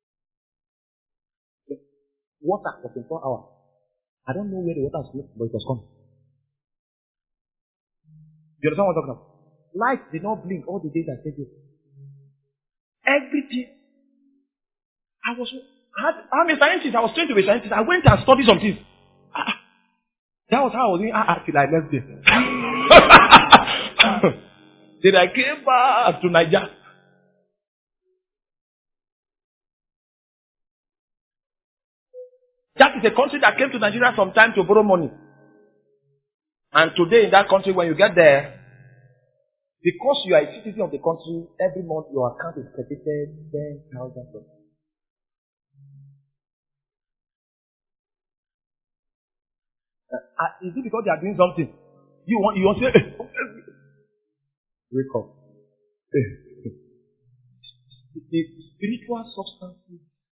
Water for twenty-four hours. I don't know where the water was, but it was coming. You understand what I'm talking about? Light did not blink all the days I stayed here. Everything. I was, I had, I'm a scientist. I was trained to be a scientist. I went and studied some things. Ah, that was how I was doing ah, till I left there. Then I came back to Nigeria. That is a country that came to Nigeria sometime to borrow money. And today in that country, when you get there, because you are a citizen of the country, every month your account is credited ten thousand dollars. Uh, is it because they are doing something? You want, you want to say, hey, wake up. The spiritual substances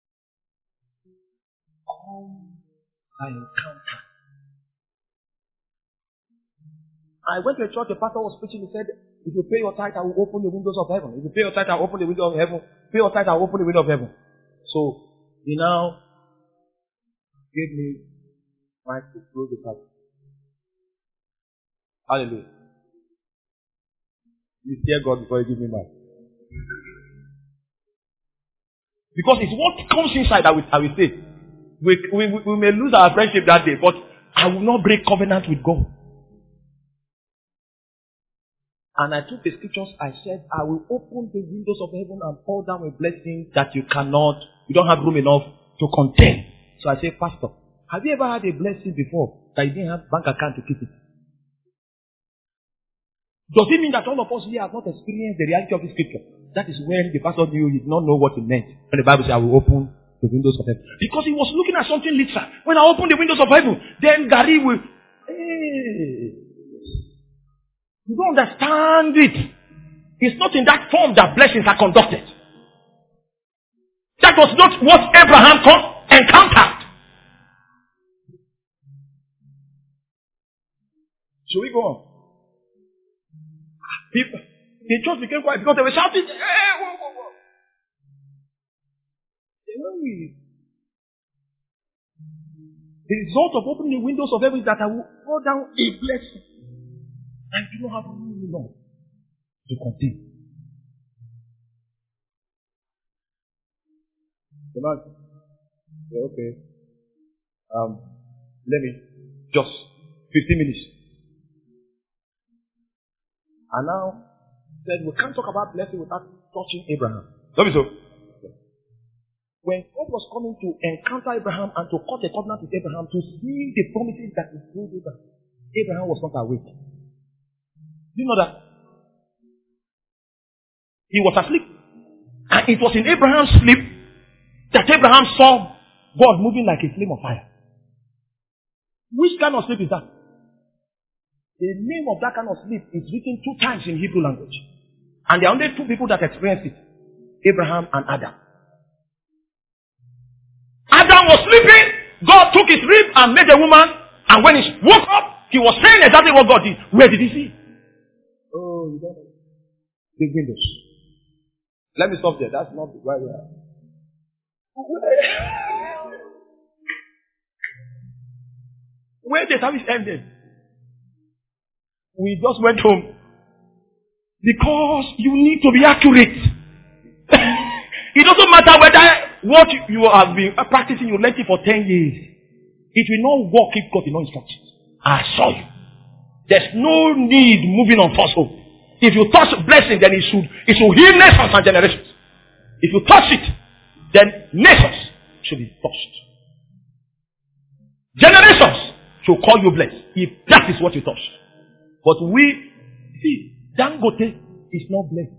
come by encounter. I went to a church, the pastor was preaching, he said, if you pay your tithe, I will open the windows of heaven. If you pay your tithe, I will open the window of heaven. Pay your tithe, I will open the window of heaven. So, he now gave me right to close the tithe. Hallelujah. You fear God before you give me money. Because it's what comes inside that we, I will say. We, we, we may lose our friendship that day, but I will not break covenant with God. And I took the scriptures, I said, I will open the windows of heaven and pour down a blessing that you cannot, you don't have room enough to contain. So I said, Pastor, have you ever had a blessing before that you didn't have bank account to keep it? Does it mean that all of us here have not experienced the reality of the scripture? That is when the pastor knew he did not know what it meant. When the Bible said, I will open the windows of heaven. Because he was looking at something literal. When I open the windows of heaven, then Gary will, hey, you don't understand it. It's not in that form that blessings are conducted. That was not what Abraham encountered. Should we go on? People, the church became quiet because they were shouting. Hey, whoa, whoa, whoa. it. The result of opening the windows of heaven is that I will pour down a blessing. I do not have room enough to contain. The man said, okay, um, let me just fifteen minutes. And now said we can't talk about blessing without touching Abraham. Don't be so. When God was coming to encounter Abraham and to cut a covenant with Abraham, to see the promises that he told Abraham, Abraham was not awake. Do you know that? He was asleep. And it was in Abraham's sleep that Abraham saw God moving like a flame of fire. Which kind of sleep is that? The name of that kind of sleep is written two times in Hebrew language. And there are only two people that experienced it. Abraham and Adam. Adam was sleeping. God took his rib and made a woman. And when he woke up, he was saying exactly what God did. Where did he see? Oh, you don't know. The windows. Let me stop there. That's not where we are. Where the service ended, we just went home. Because you need to be accurate. It doesn't matter whether what you have been practicing, you learned it for ten years. It will not work if God did not instruct you. I saw you. There's no need moving on falsehood. If you touch blessing, then it should, it should heal nations and generations. If you touch it, then nations should be touched. Generations should call you blessed if that is what you touch. But we, see, Dangote is not blessed.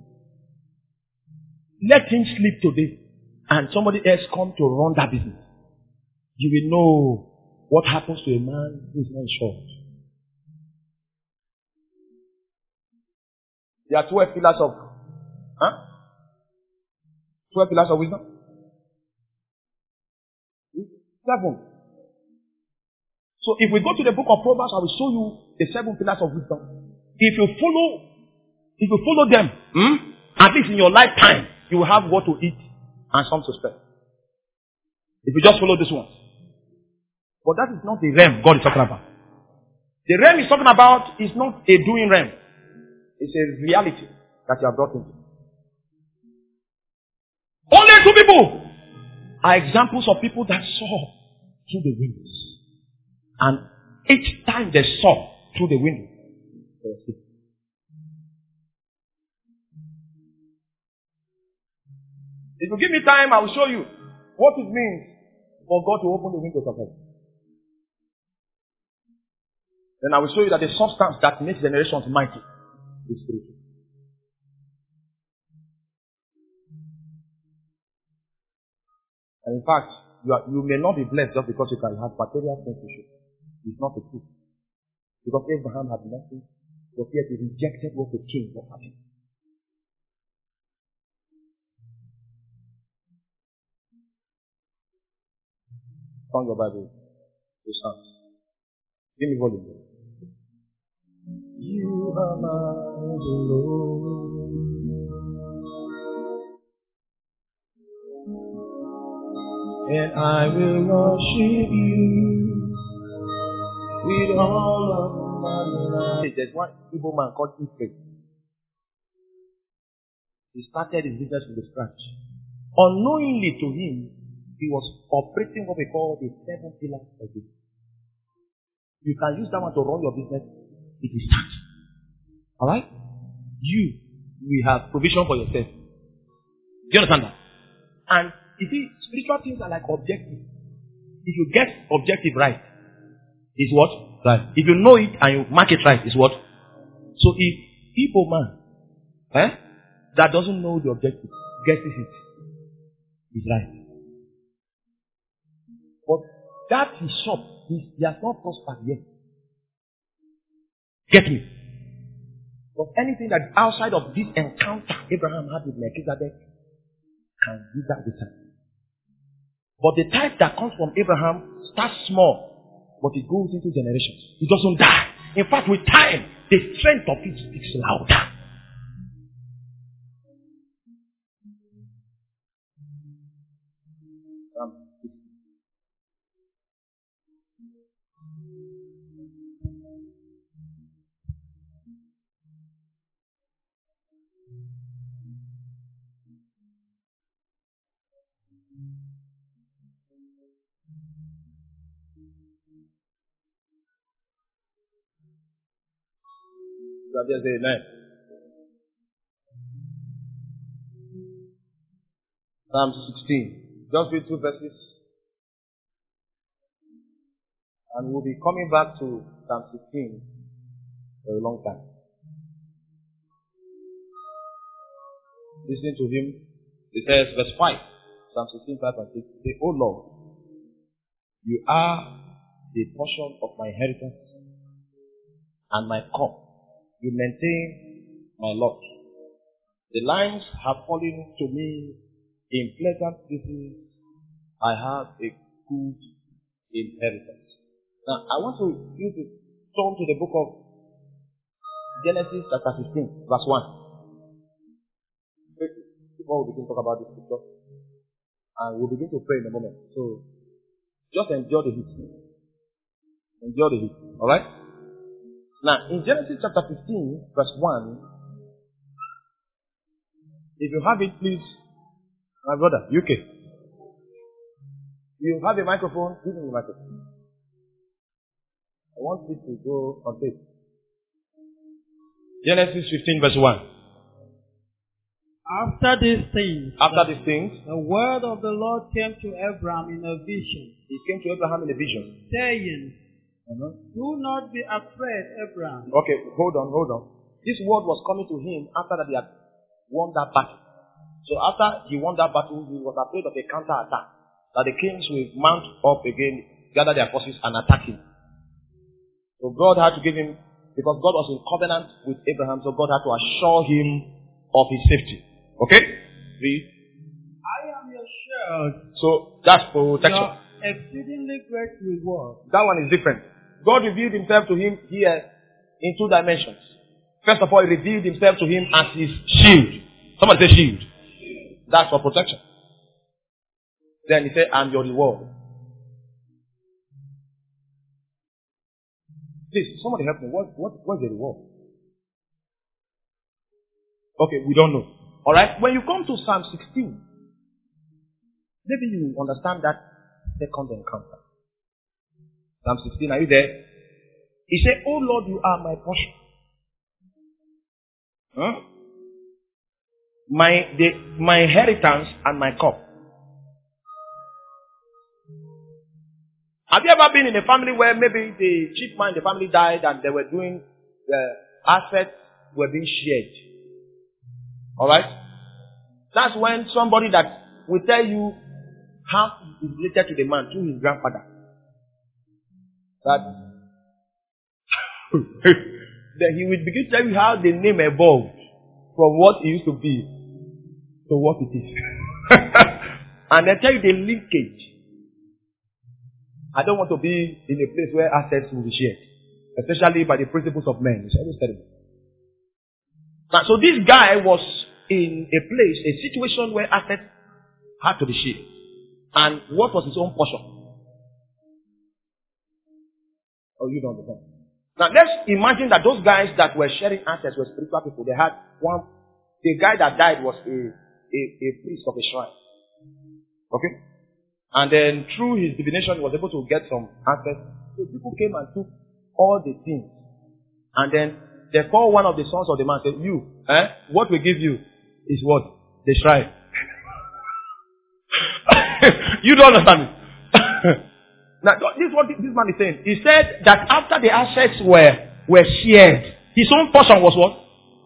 Let him sleep today and somebody else come to run that business. You will know what happens to a man who is not insured. There are twelve pillars of, huh? Twelve pillars of wisdom? Seven. So if we go to the book of Proverbs, I will show you the seven pillars of wisdom. If you follow, if you follow them, hmm, at least in your lifetime, you will have what to eat and some to spare. If you just follow this one. But that is not the realm God is talking about. The realm he's talking about is not a doing realm. It's a reality that you are brought into. Only two people are examples of people that saw through the windows. And each time they saw through the window, they were sick. If you give me time, I will show you what it means for God to open the windows of heaven. Then I will show you that the substance that makes generations mighty is spiritual. And in fact, you, are, you may not be blessed just because you can have material things to show. It's not the truth. Because Abraham had nothing, but yet he rejected what the king offered him. Turn your Bible. This hands. Give me volume. You are my Lord. And I will worship you with all of my life. There's one evil man called Ife. He started his business from the scratch. Unknowingly to him, he was operating what we call the seven pillars of business. You can use that one to run your business. It will start. Alright? You will have provision for yourself. Do you understand that? And you see, spiritual things are like objective. If you get objective right, is what? Right. If you know it and you mark it right, is what? So if evil man, eh, that doesn't know the objective, guesses it, is right. But that his shop, he, he has not prospered yet. Get me? But anything that outside of this encounter Abraham had with Melchizedek can do that with time. But the type that comes from Abraham starts small, but it goes into generations. It doesn't die. In fact, with time, the strength of it speaks louder. Psalm sixteen. So just say amen. Psalm sixteen. Just read two verses. And we'll be coming back to Psalm sixteen for a long time. Listening to him, it says, verse five, Psalm sixteen, five and six. Say, O Lord, you are the portion of my inheritance and my cup. You maintain my lot. The lines have fallen to me in pleasant places. I have a good inheritance. Now, I want to use to turn to the book of Genesis chapter fifteen, verse one. Before we begin to talk about this scripture, and we'll begin to pray in a moment. So, just enjoy the heat. Enjoy the heat. Alright? Now, in Genesis chapter fifteen, verse one, if you have it, please, my brother, U K. You have a microphone, give me the microphone. I want it to go on tape. Genesis fifteen, verse one. After these things, After these things, the word of the Lord came to Abraham in a vision, he came to Abraham in a vision. saying, Uh-huh. Do not be afraid, Abraham. Okay, hold on, hold on. This word was coming to him after that he had won that battle. So after he won that battle, he was afraid of a counter-attack. That the kings will mount up again, gather their forces and attack him. So God had to give him, because God was in covenant with Abraham, so God had to assure him of his safety. Okay? Read. I am your shield, So that's protection. your exceedingly great reward. That one is different. God revealed himself to him here in two dimensions. First of all, he revealed himself to him as his shield. Somebody say shield. That's for protection. Then he said, I'm your reward. Please, somebody help me. What, what, what's the reward? Okay, we don't know. Alright? When you come to Psalm sixteen, maybe you understand that second encounter. Psalm sixteen, are you there? He said, Oh Lord, you are my portion. Huh? My, the, my inheritance and my cup. Have you ever been in a family where maybe the chief man in the family died and they were doing, the assets were being shared? Alright? That's when somebody that will tell you how is related to the man through his grandfather. That then he will begin to tell you how the name evolved from what it used to be to what it is. And then tell you the linkage. I don't want to be in a place where assets will be shared, especially by the principles of men. It's always terrible. Now, so this guy was in a place, a situation where assets had to be shared. And what was his own portion? Oh, you don't understand. Now, let's imagine that those guys that were sharing assets were spiritual people. They had one, the guy that died was a, a, a priest of a shrine. Okay? And then through his divination, he was able to get some assets. So people came and took all the things. And then they called one of the sons of the man and said, you, eh, what we give you is what? The shrine. You don't understand it. Now, this is what this man is saying. He said that after the assets were, were shared, his own portion was what?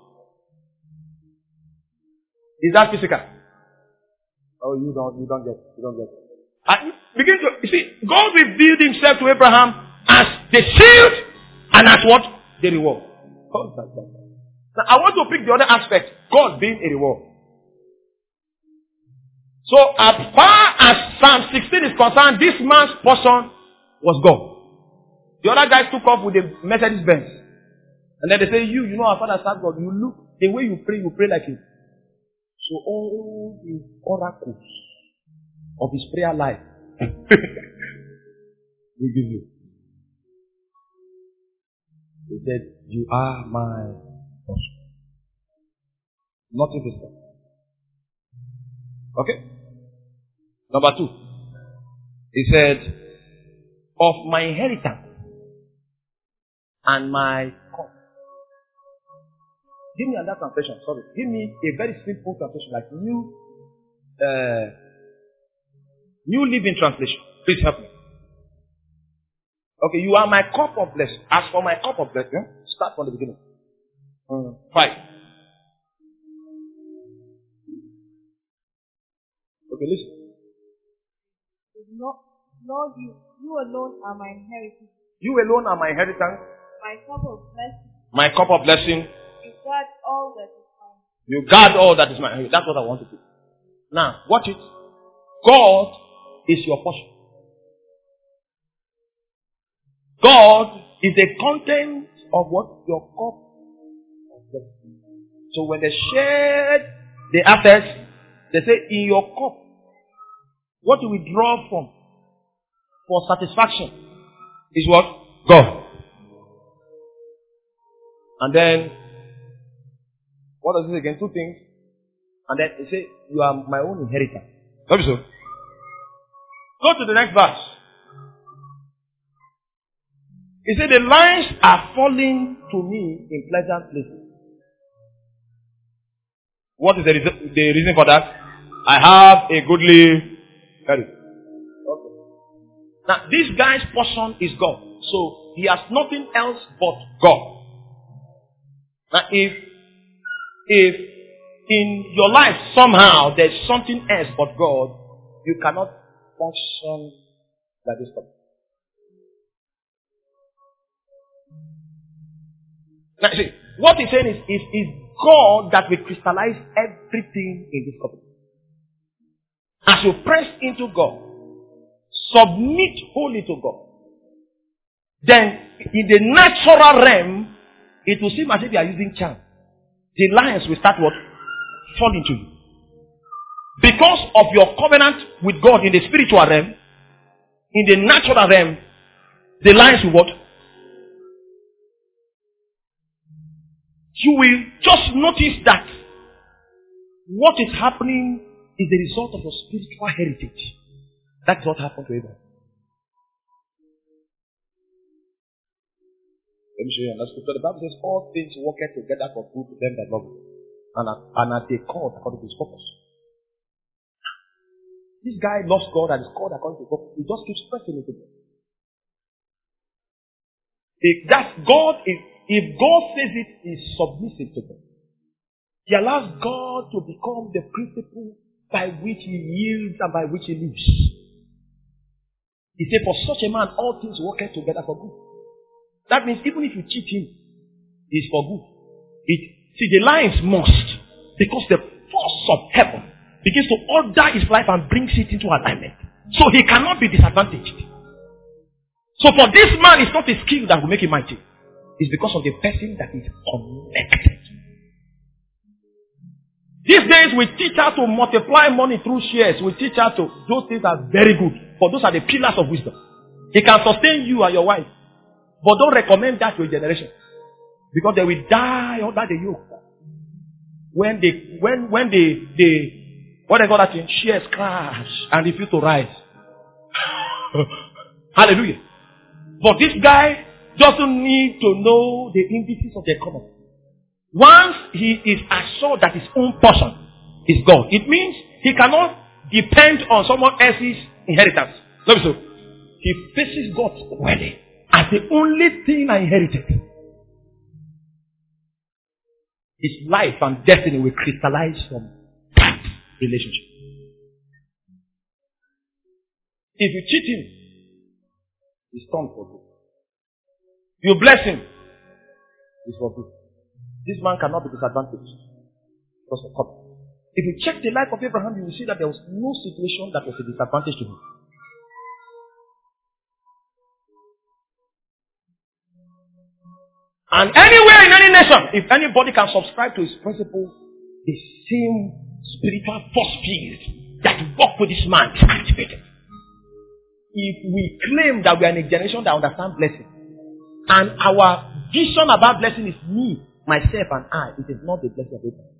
Is that physical? Oh, you don't, you don't get, you don't get. And begin to, you see, God revealed himself to Abraham as the shield and as what? The reward. Now, I want to pick the other aspect, God being a reward. So, as far as Psalm sixteen is concerned, this man's portion was God. The other guys took off with the Mercedes Benz. And then they say, you, you know our father serves God. You look, the way you pray, you pray like him. So all the oracles of his prayer life will give you. He said, you are my portion. Nothing is done. Okay? Number two. He said, of my inheritance and my cup. Give me another translation, sorry. Give me a very simple translation, like New uh, New Living Translation. Please help me. Okay, you are my cup of blessing. As for my cup of blessing, start from the beginning. Mm. Five. Okay, listen. No, Lord, you, you alone are my inheritance. You alone are my inheritance. My cup of blessing. My cup of blessing. You guard all that is mine. You guard all that is mine. That's what I want to do. Now, watch it. God is your portion. God is the content of what? Your cup of blessing. So when they shared the assets, they say, in your cup, what do we draw from for satisfaction is what? God. And then, what does it say again? Two things. And then it says, you are my own inheritance. Hope so. Go to the next verse. It said, the lines are falling to me in pleasant places. What is the reason, the reason for that? I have a goodly heritage. Okay. Now, this guy's portion is God. So, he has nothing else but God. Now, if, if in your life somehow there's something else but God, you cannot function like this person. Now, see, what he's saying is, is, is God that will crystallize everything in this company. As you press into God, submit wholly to God, then in the natural realm, it will seem as if you are using charm. The lines will start what? Falling to you. Because of your covenant with God in the spiritual realm, in the natural realm, the lines will what? You will just notice that what is happening is the result of your spiritual heritage. That's what happened to Abraham. Let me show you another scripture. The Bible says, all things work together for good to them that love him, and are, and are they called according to his purpose. This guy loves God and is called according to his purpose. He just keeps pressing into God. If that's God, if, if God says it, he's submissive to God. He allows God to become the principle by which he yields and by which he lives. He said, for such a man, all things work together for good. That means even if you cheat him, it's for good. It, see, the lines must, because the force of heaven begins to order his life and brings it into alignment. So he cannot be disadvantaged. So for this man, it's not a skill that will make him mighty. It's because of the person that is connected. These days we teach how to multiply money through shares. We teach how to, those things are very good. For those are the pillars of wisdom. It can sustain you and your wife. But don't recommend that to a generation. Because they will die under the yoke. When they, when, when they, they, what they call that in shares crash and refuse to rise. Hallelujah. But this guy doesn't need to know the indices of the economy. Once he is assured that his own portion is God, it means he cannot depend on someone else's inheritance. So he faces God squarely as the only thing I inherited. His life and destiny will crystallize from that relationship. If you cheat him, he's turned for good. You bless him, it's for good. This man cannot be disadvantaged because of covenant. If you check the life of Abraham, you will see that there was no situation that was a disadvantage to him. And anywhere in any nation, if anybody can subscribe to his principle, the same spiritual force field that worked with this man is activated. if we claim that we are in a generation that understands blessing, and our vision about blessing is me, myself, and I, it is not the blessing of Abraham.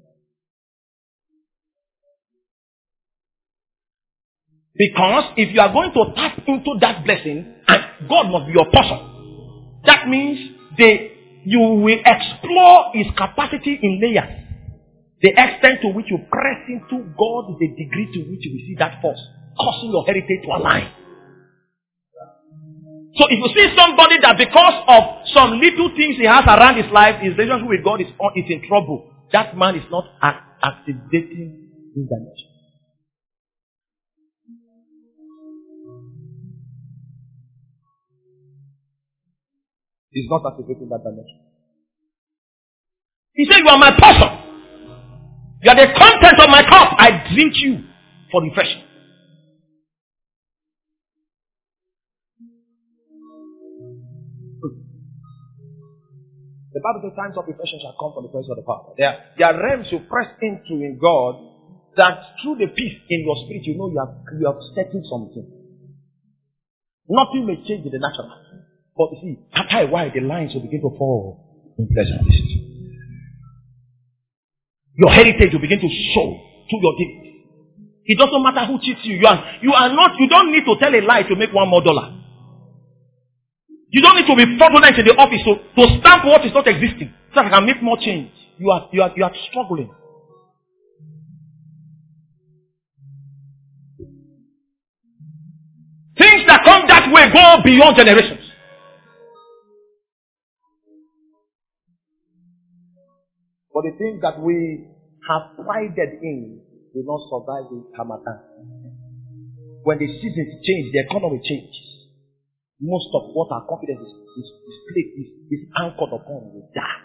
Because if you are going to tap into that blessing, and God must be your portion, that means they, you will explore his capacity in layers. The extent to which you press into God is the degree to which you will see that force, causing your heritage to align. So if you see somebody that because of some little things he has around his life, his relationship with God is, is in trouble, that man is not act- activating this dimension. He's not activating that dimension. He said, you are my portion. You are the content of my cup. I drink you for refreshing. The Bible says times of refreshing shall come from the presence of the Father. There, there are realms you press into in God that through the peace in your spirit, you know you have, you have settled something. Nothing may change in the natural. But you see, after a while, the lines will begin to fall in pleasant places. Your heritage will begin to show through your deeds. It doesn't matter who cheats you. You are, you are not, you don't need to tell a lie to make one more dollar. You don't need to be fraudulent in the office to, to stamp what is not existing so that I can make more change. You are, you are, you are struggling. Things that come that way go beyond generations. But the things that we have prided in will not survive the Hamatan. When the seasons change, the economy changes. Most of what our confidence is, is, is, placed, is, is anchored upon will die.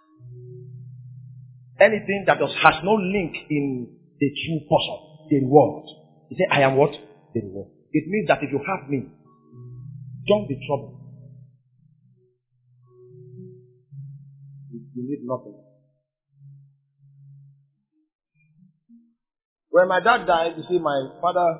Anything that does, has no link in the true person, the reward. He said, I am what? The reward. It means that if you have me, don't be troubled. You need nothing. When my dad died, you see, my father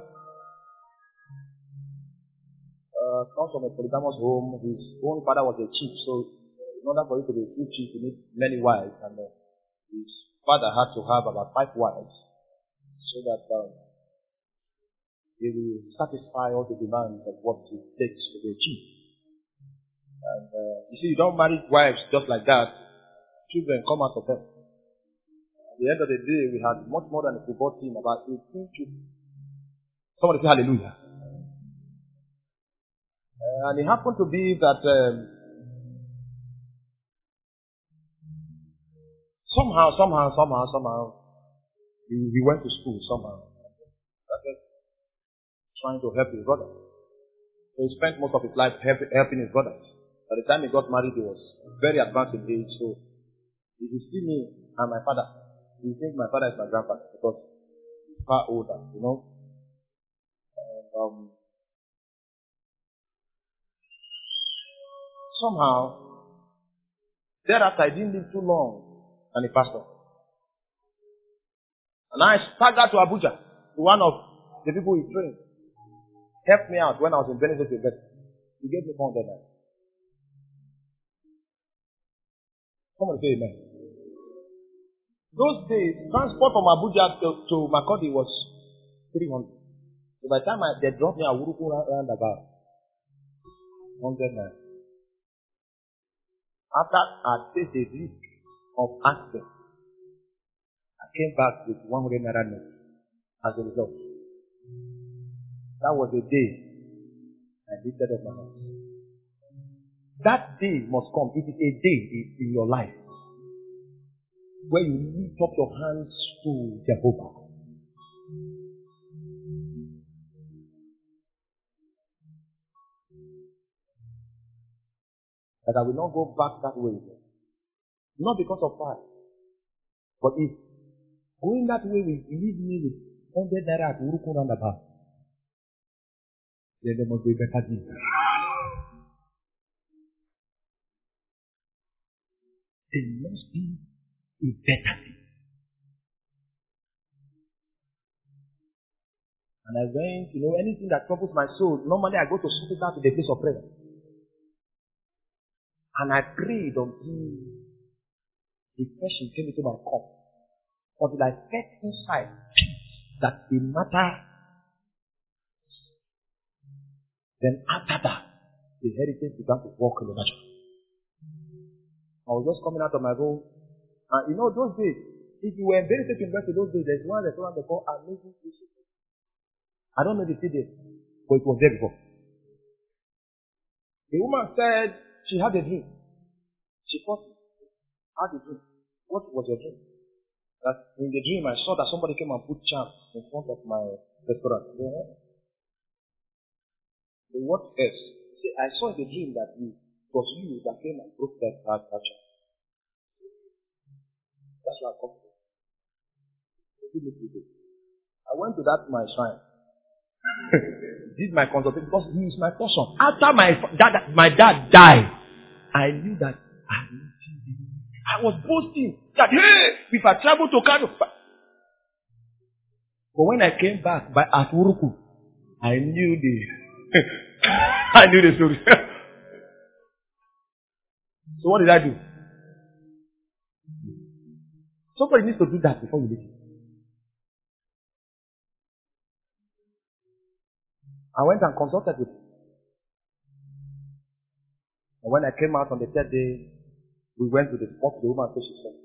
uh, comes from a polygamous home. His own father was a chief, so in order for you to be a true chief, you need many wives. And uh, his father had to have about five wives, so that um, he will satisfy all the demands of what it takes to be a chief. And uh, you see, you don't marry wives just like that. Children come out of them. At the end of the day, we had much more than a football team, about eighteen children. Somebody say hallelujah. Uh, and it happened to be that um, somehow, somehow, somehow, somehow, he, he went to school somehow. Started trying to help his brother. So he spent most of his life help, helping his brothers. By the time he got married, he was very advanced in age. So if you see me and my father, you think my father is my grandfather because he's far older, you know. And, um, somehow, thereafter, I didn't live too long and a pastor. And I staggered to Abuja to one of the people he trained. Helped me out when I was in Benefit University. He gave me four hundred naira. Someone say amen. Those days, transport from Abuja to, to Makodi was three hundred. So by the time I, they dropped me at Wuruku round about one hundred naira. After I faced the risk of accident, I came back with one hundred naira note as a result. That was the day I lifted up my hands. That day must come. It is a day in, in your life where you lift up your hands to Jehovah. That I will not go back that way. Not because of pride. But if going that way will leave me with one hundred naira at Uruku roundabout, then there must be a better deal. There must be a better deal. And I went, you know, anything that troubles my soul, normally I go to sort it out to the place of prayer. And I prayed until depression came into my cup. Until I felt inside that the matter. Then after that, the heritage began to walk in the natural. I was just coming out of my room. And you know, those days, if you were in very safe university those days, there's one restaurant they call Amazing Sushi. I don't know the city, but it was there before. The woman said she had a dream. She thought, had a dream. What was your dream? That in the dream I saw that somebody came and put charm in front of my restaurant. Yeah. So what else? See, I saw in the dream that you, it was you that came and broke that that charm. That's why I come to you. I went to that my shrine. Did my consultation because he is my person. After my dad, my dad died, I knew that I I was boasting that hey, if I travel to Kano. But when I came back by at Uruku, I knew the I knew the story. So what did I do? Somebody needs to do that before you leave. I went and consulted with him. And when I came out on the third day, we went to the spot the woman said she said.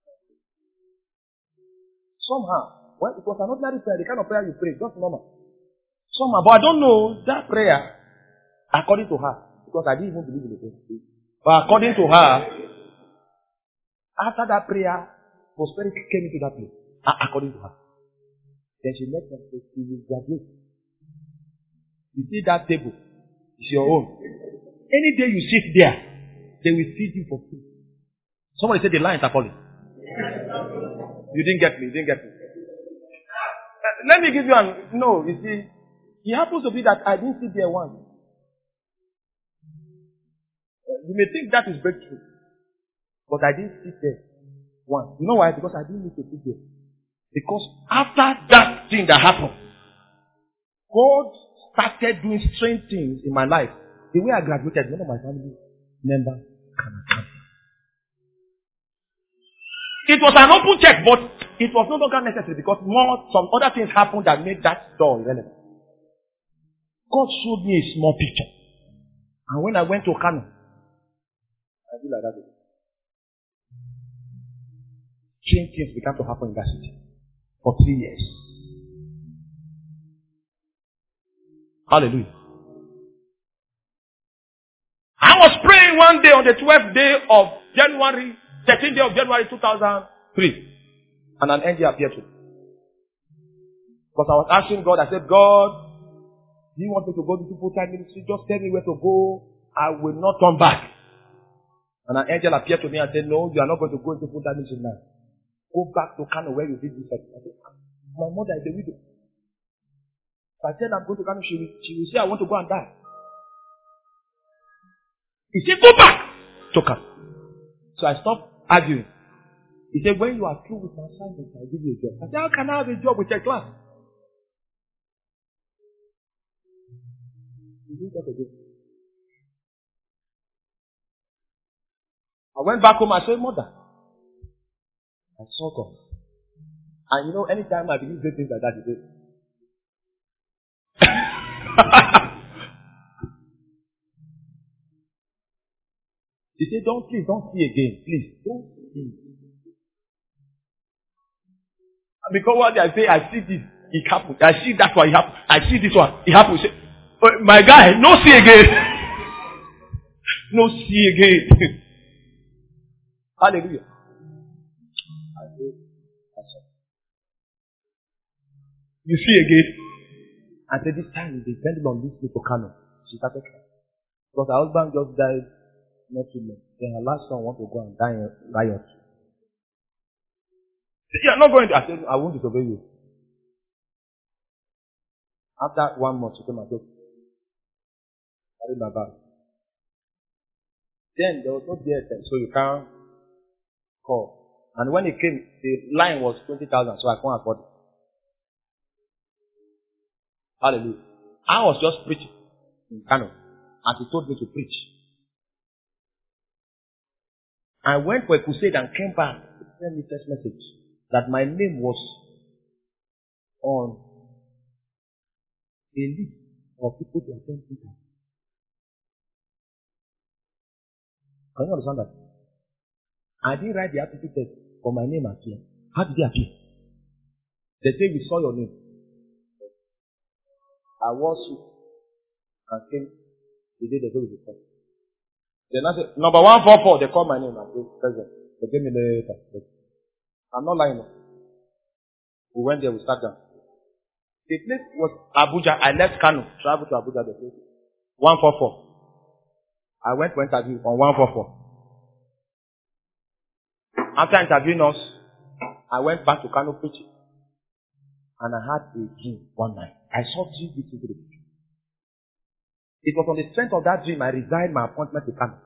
Somehow, well, it was an ordinary prayer, the kind of prayer you pray, just normal. Somehow, but I don't know that prayer, according to her, because I didn't even believe in the prayer. But according to her, after that prayer, prosperity came into that place. According to her. Then she met me and said, she will graduate. You see that table, it's your own. Any day you sit there, they will feed you for free. Somebody said the lines are falling. You didn't get me, you didn't get me. Uh, let me give you an, no, you see, it happens to be that I didn't sit there once. Uh, you may think that is breakthrough, but I didn't sit there once. You know why? Because I didn't need to sit there. Because after that thing that happened, God started doing strange things in my life. The way I graduated, none of my family members can attend. It was an open check, but it was no longer necessary because more some other things happened that made that door irrelevant. God showed me a small picture. And when I went to Kano, I did like that. Strange things began to happen in that city for three years. Hallelujah. I was praying one day on the twelfth day of January, thirteenth day of January two thousand three. And an angel appeared to me. Because I was asking God, I said, God, do you want me to go to full-time ministry? Just tell me where to go. I will not turn back. And an angel appeared to me and said, no, you are not going to go into full-time ministry now. Go back to Kano where you did this. I said, my mother is a widow. If I said I'm going to Kano, she will, she will say I want to go and die. He said, go back to Kano. So I stopped arguing. He said, when you are through with my assignment, I'll give you a job. I said, how can I have a job with a class? He didn't get a job. I went back home, I said, Mother, I saw God. And you know, anytime I believe things like that, he says, he said, don't please, don't see again. Please, don't see. And because what I say, I see this, it happened. I see that one, it happened. I see this one, it happened. Say, oh, my guy, no see again. No see again. Hallelujah. I say, I saw. You see again. I said, this time they depended on this little Kano. She started crying. Because her husband just died not too long. Then her last son want to go and die in riot. You are not going to. I said, I won't disobey you. After one month, she came and said, carry my bag. Then there was no D S M, so you can't call. And when it came, the line was twenty thousand, so I can't afford it. Hallelujah. I was just preaching in Kano, as he told me to preach. I went for a crusade and came back to send me text message that my name was on a list of people to attend Peter. Can you understand that? I didn't write the aptitude test for my name appear. How did it appear? They say we saw your name. I was suit and came the day they go with the test. Then I said, number one four four, they called my name and said, President. They gave me the letter. I'm not lying. We went there, we sat down. The place was Abuja. I left Kano, traveled to Abuja. The place one four four. I went for interview on one four four. After interviewing us, I went back to Kano preaching. And I had a dream one night. I saw three weeks into the future. It was on the strength of that dream I resigned my appointment to Kano.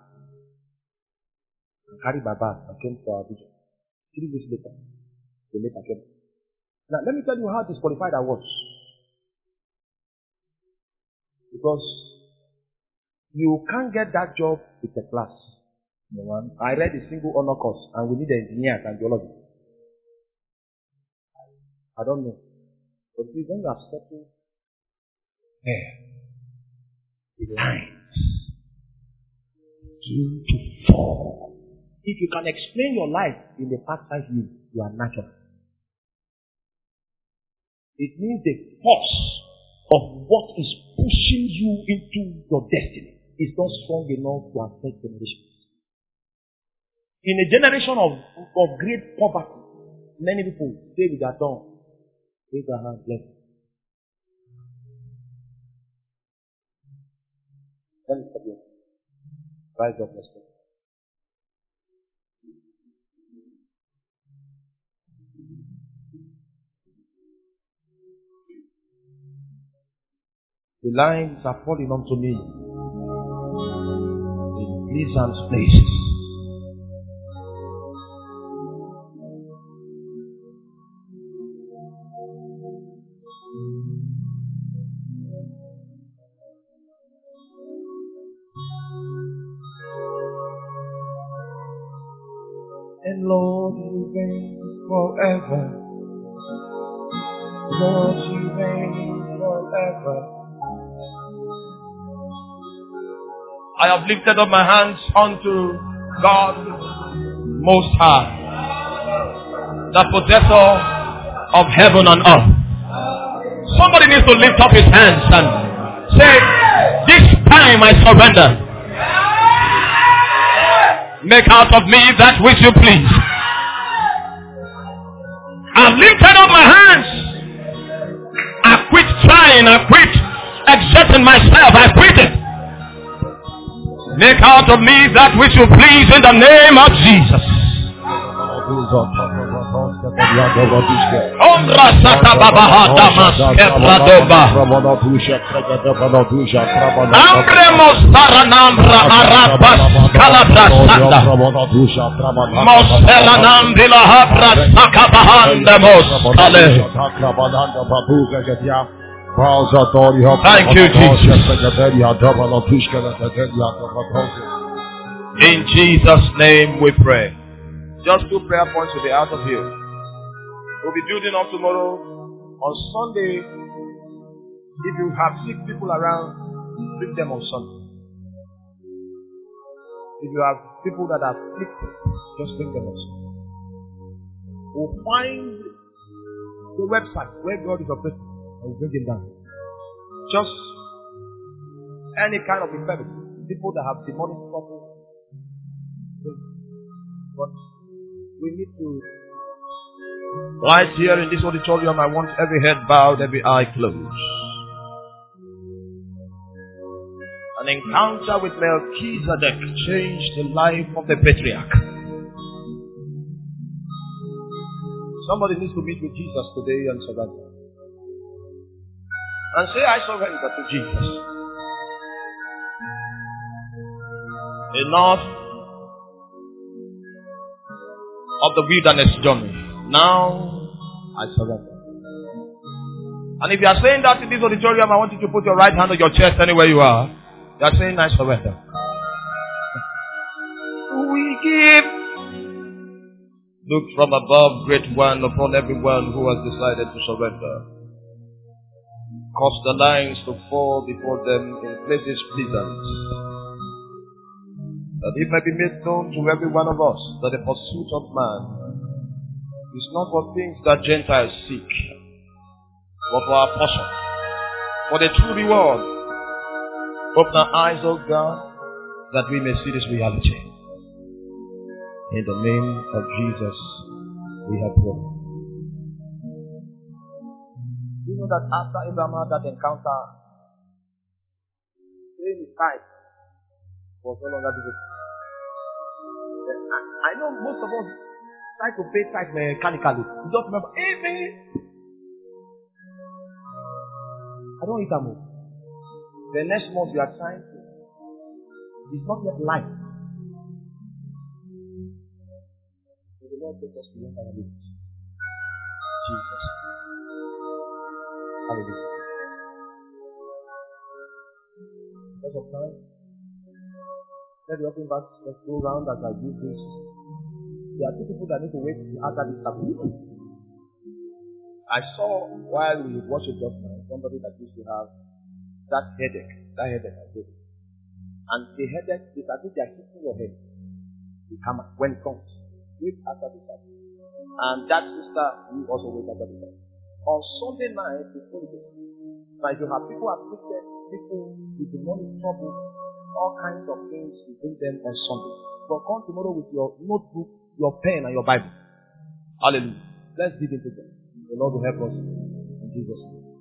I carried my bag and came to Abuja. Three weeks later, the letter came. Now, let me tell you how disqualified I was. Because you can't get that job with a class. I read a single honor course and we need engineers and geologists. I don't know. But see, when you have settled there, the lines two to four. If you can explain your life in the past five years, you are natural. It means the force of what is pushing you into your destiny is not strong enough to affect generations. In a generation of, of great poverty, many people stay with their tongue. Raise their hands, bless. Let me stop you. Rise up, let's go. The lines are falling onto me in pleasant places. And Lord, you reign forever. Lord, you reign forever. I have lifted up my hands unto God Most High, the possessor of heaven and earth. Somebody needs to lift up his hands and say, this time I surrender. Make out of me that which you please. I've lifted up my hands. I quit trying. I quit exerting myself. I quit it. Make out of me that which you please in the name of Jesus. Thank you, Jesus. In Jesus' name we pray. Just two prayer points will be out of here. We'll be building up tomorrow. On Sunday, if you have sick people around, bring them on Sunday. If you have people that are afflicted, just bring them on Sunday. We'll find the website where God is operating. I'll bring him down. Just any kind of infirmity. People that have demonic trouble. But we need to. Right here in this auditorium, I want every head bowed, every eye closed. An encounter with Melchizedek changed the life of the patriarch. Somebody needs to meet with Jesus today and surrender. And say, I surrender to Jesus. Enough of the wilderness journey. Now, I surrender. And if you are saying that in this auditorium, I want you to put your right hand on your chest anywhere you are. You are saying, I surrender. We give. Look from above, great one, upon everyone who has decided to surrender. Cause the lines to fall before them in places pleasant, that it may be made known to every one of us that the pursuit of man is not for things that Gentiles seek, but for our portion, for the true reward. Open our eyes, O God, that we may see this reality. In the name of Jesus, we have prayed. You know that after Abraham had that encounter, paying his tithe was no longer difficult. I know most of us try to pay tithe mechanically. You just remember, hey man, I don't eat that more. The next month you are trying to, it's not yet life. So the Lord takes us to your family. Jesus. Hallelujah. Because of time, let the open back let's go around as I do this. There are two people that need to wait after this happening. I saw while we watched it just now, somebody that used to have that headache. That headache I did. And the headache is as if they are hitting your head. The hammer when it comes. Wait after this happens. And that sister, you also wait after this happens. On Sunday night, it's going to be. Like you have people afflicted, people with demonic trouble, all kinds of things, you bring them on Sunday. But come tomorrow with your notebook, your pen, and your Bible. Hallelujah. Let's dig into them. The Lord will help us in Jesus' name.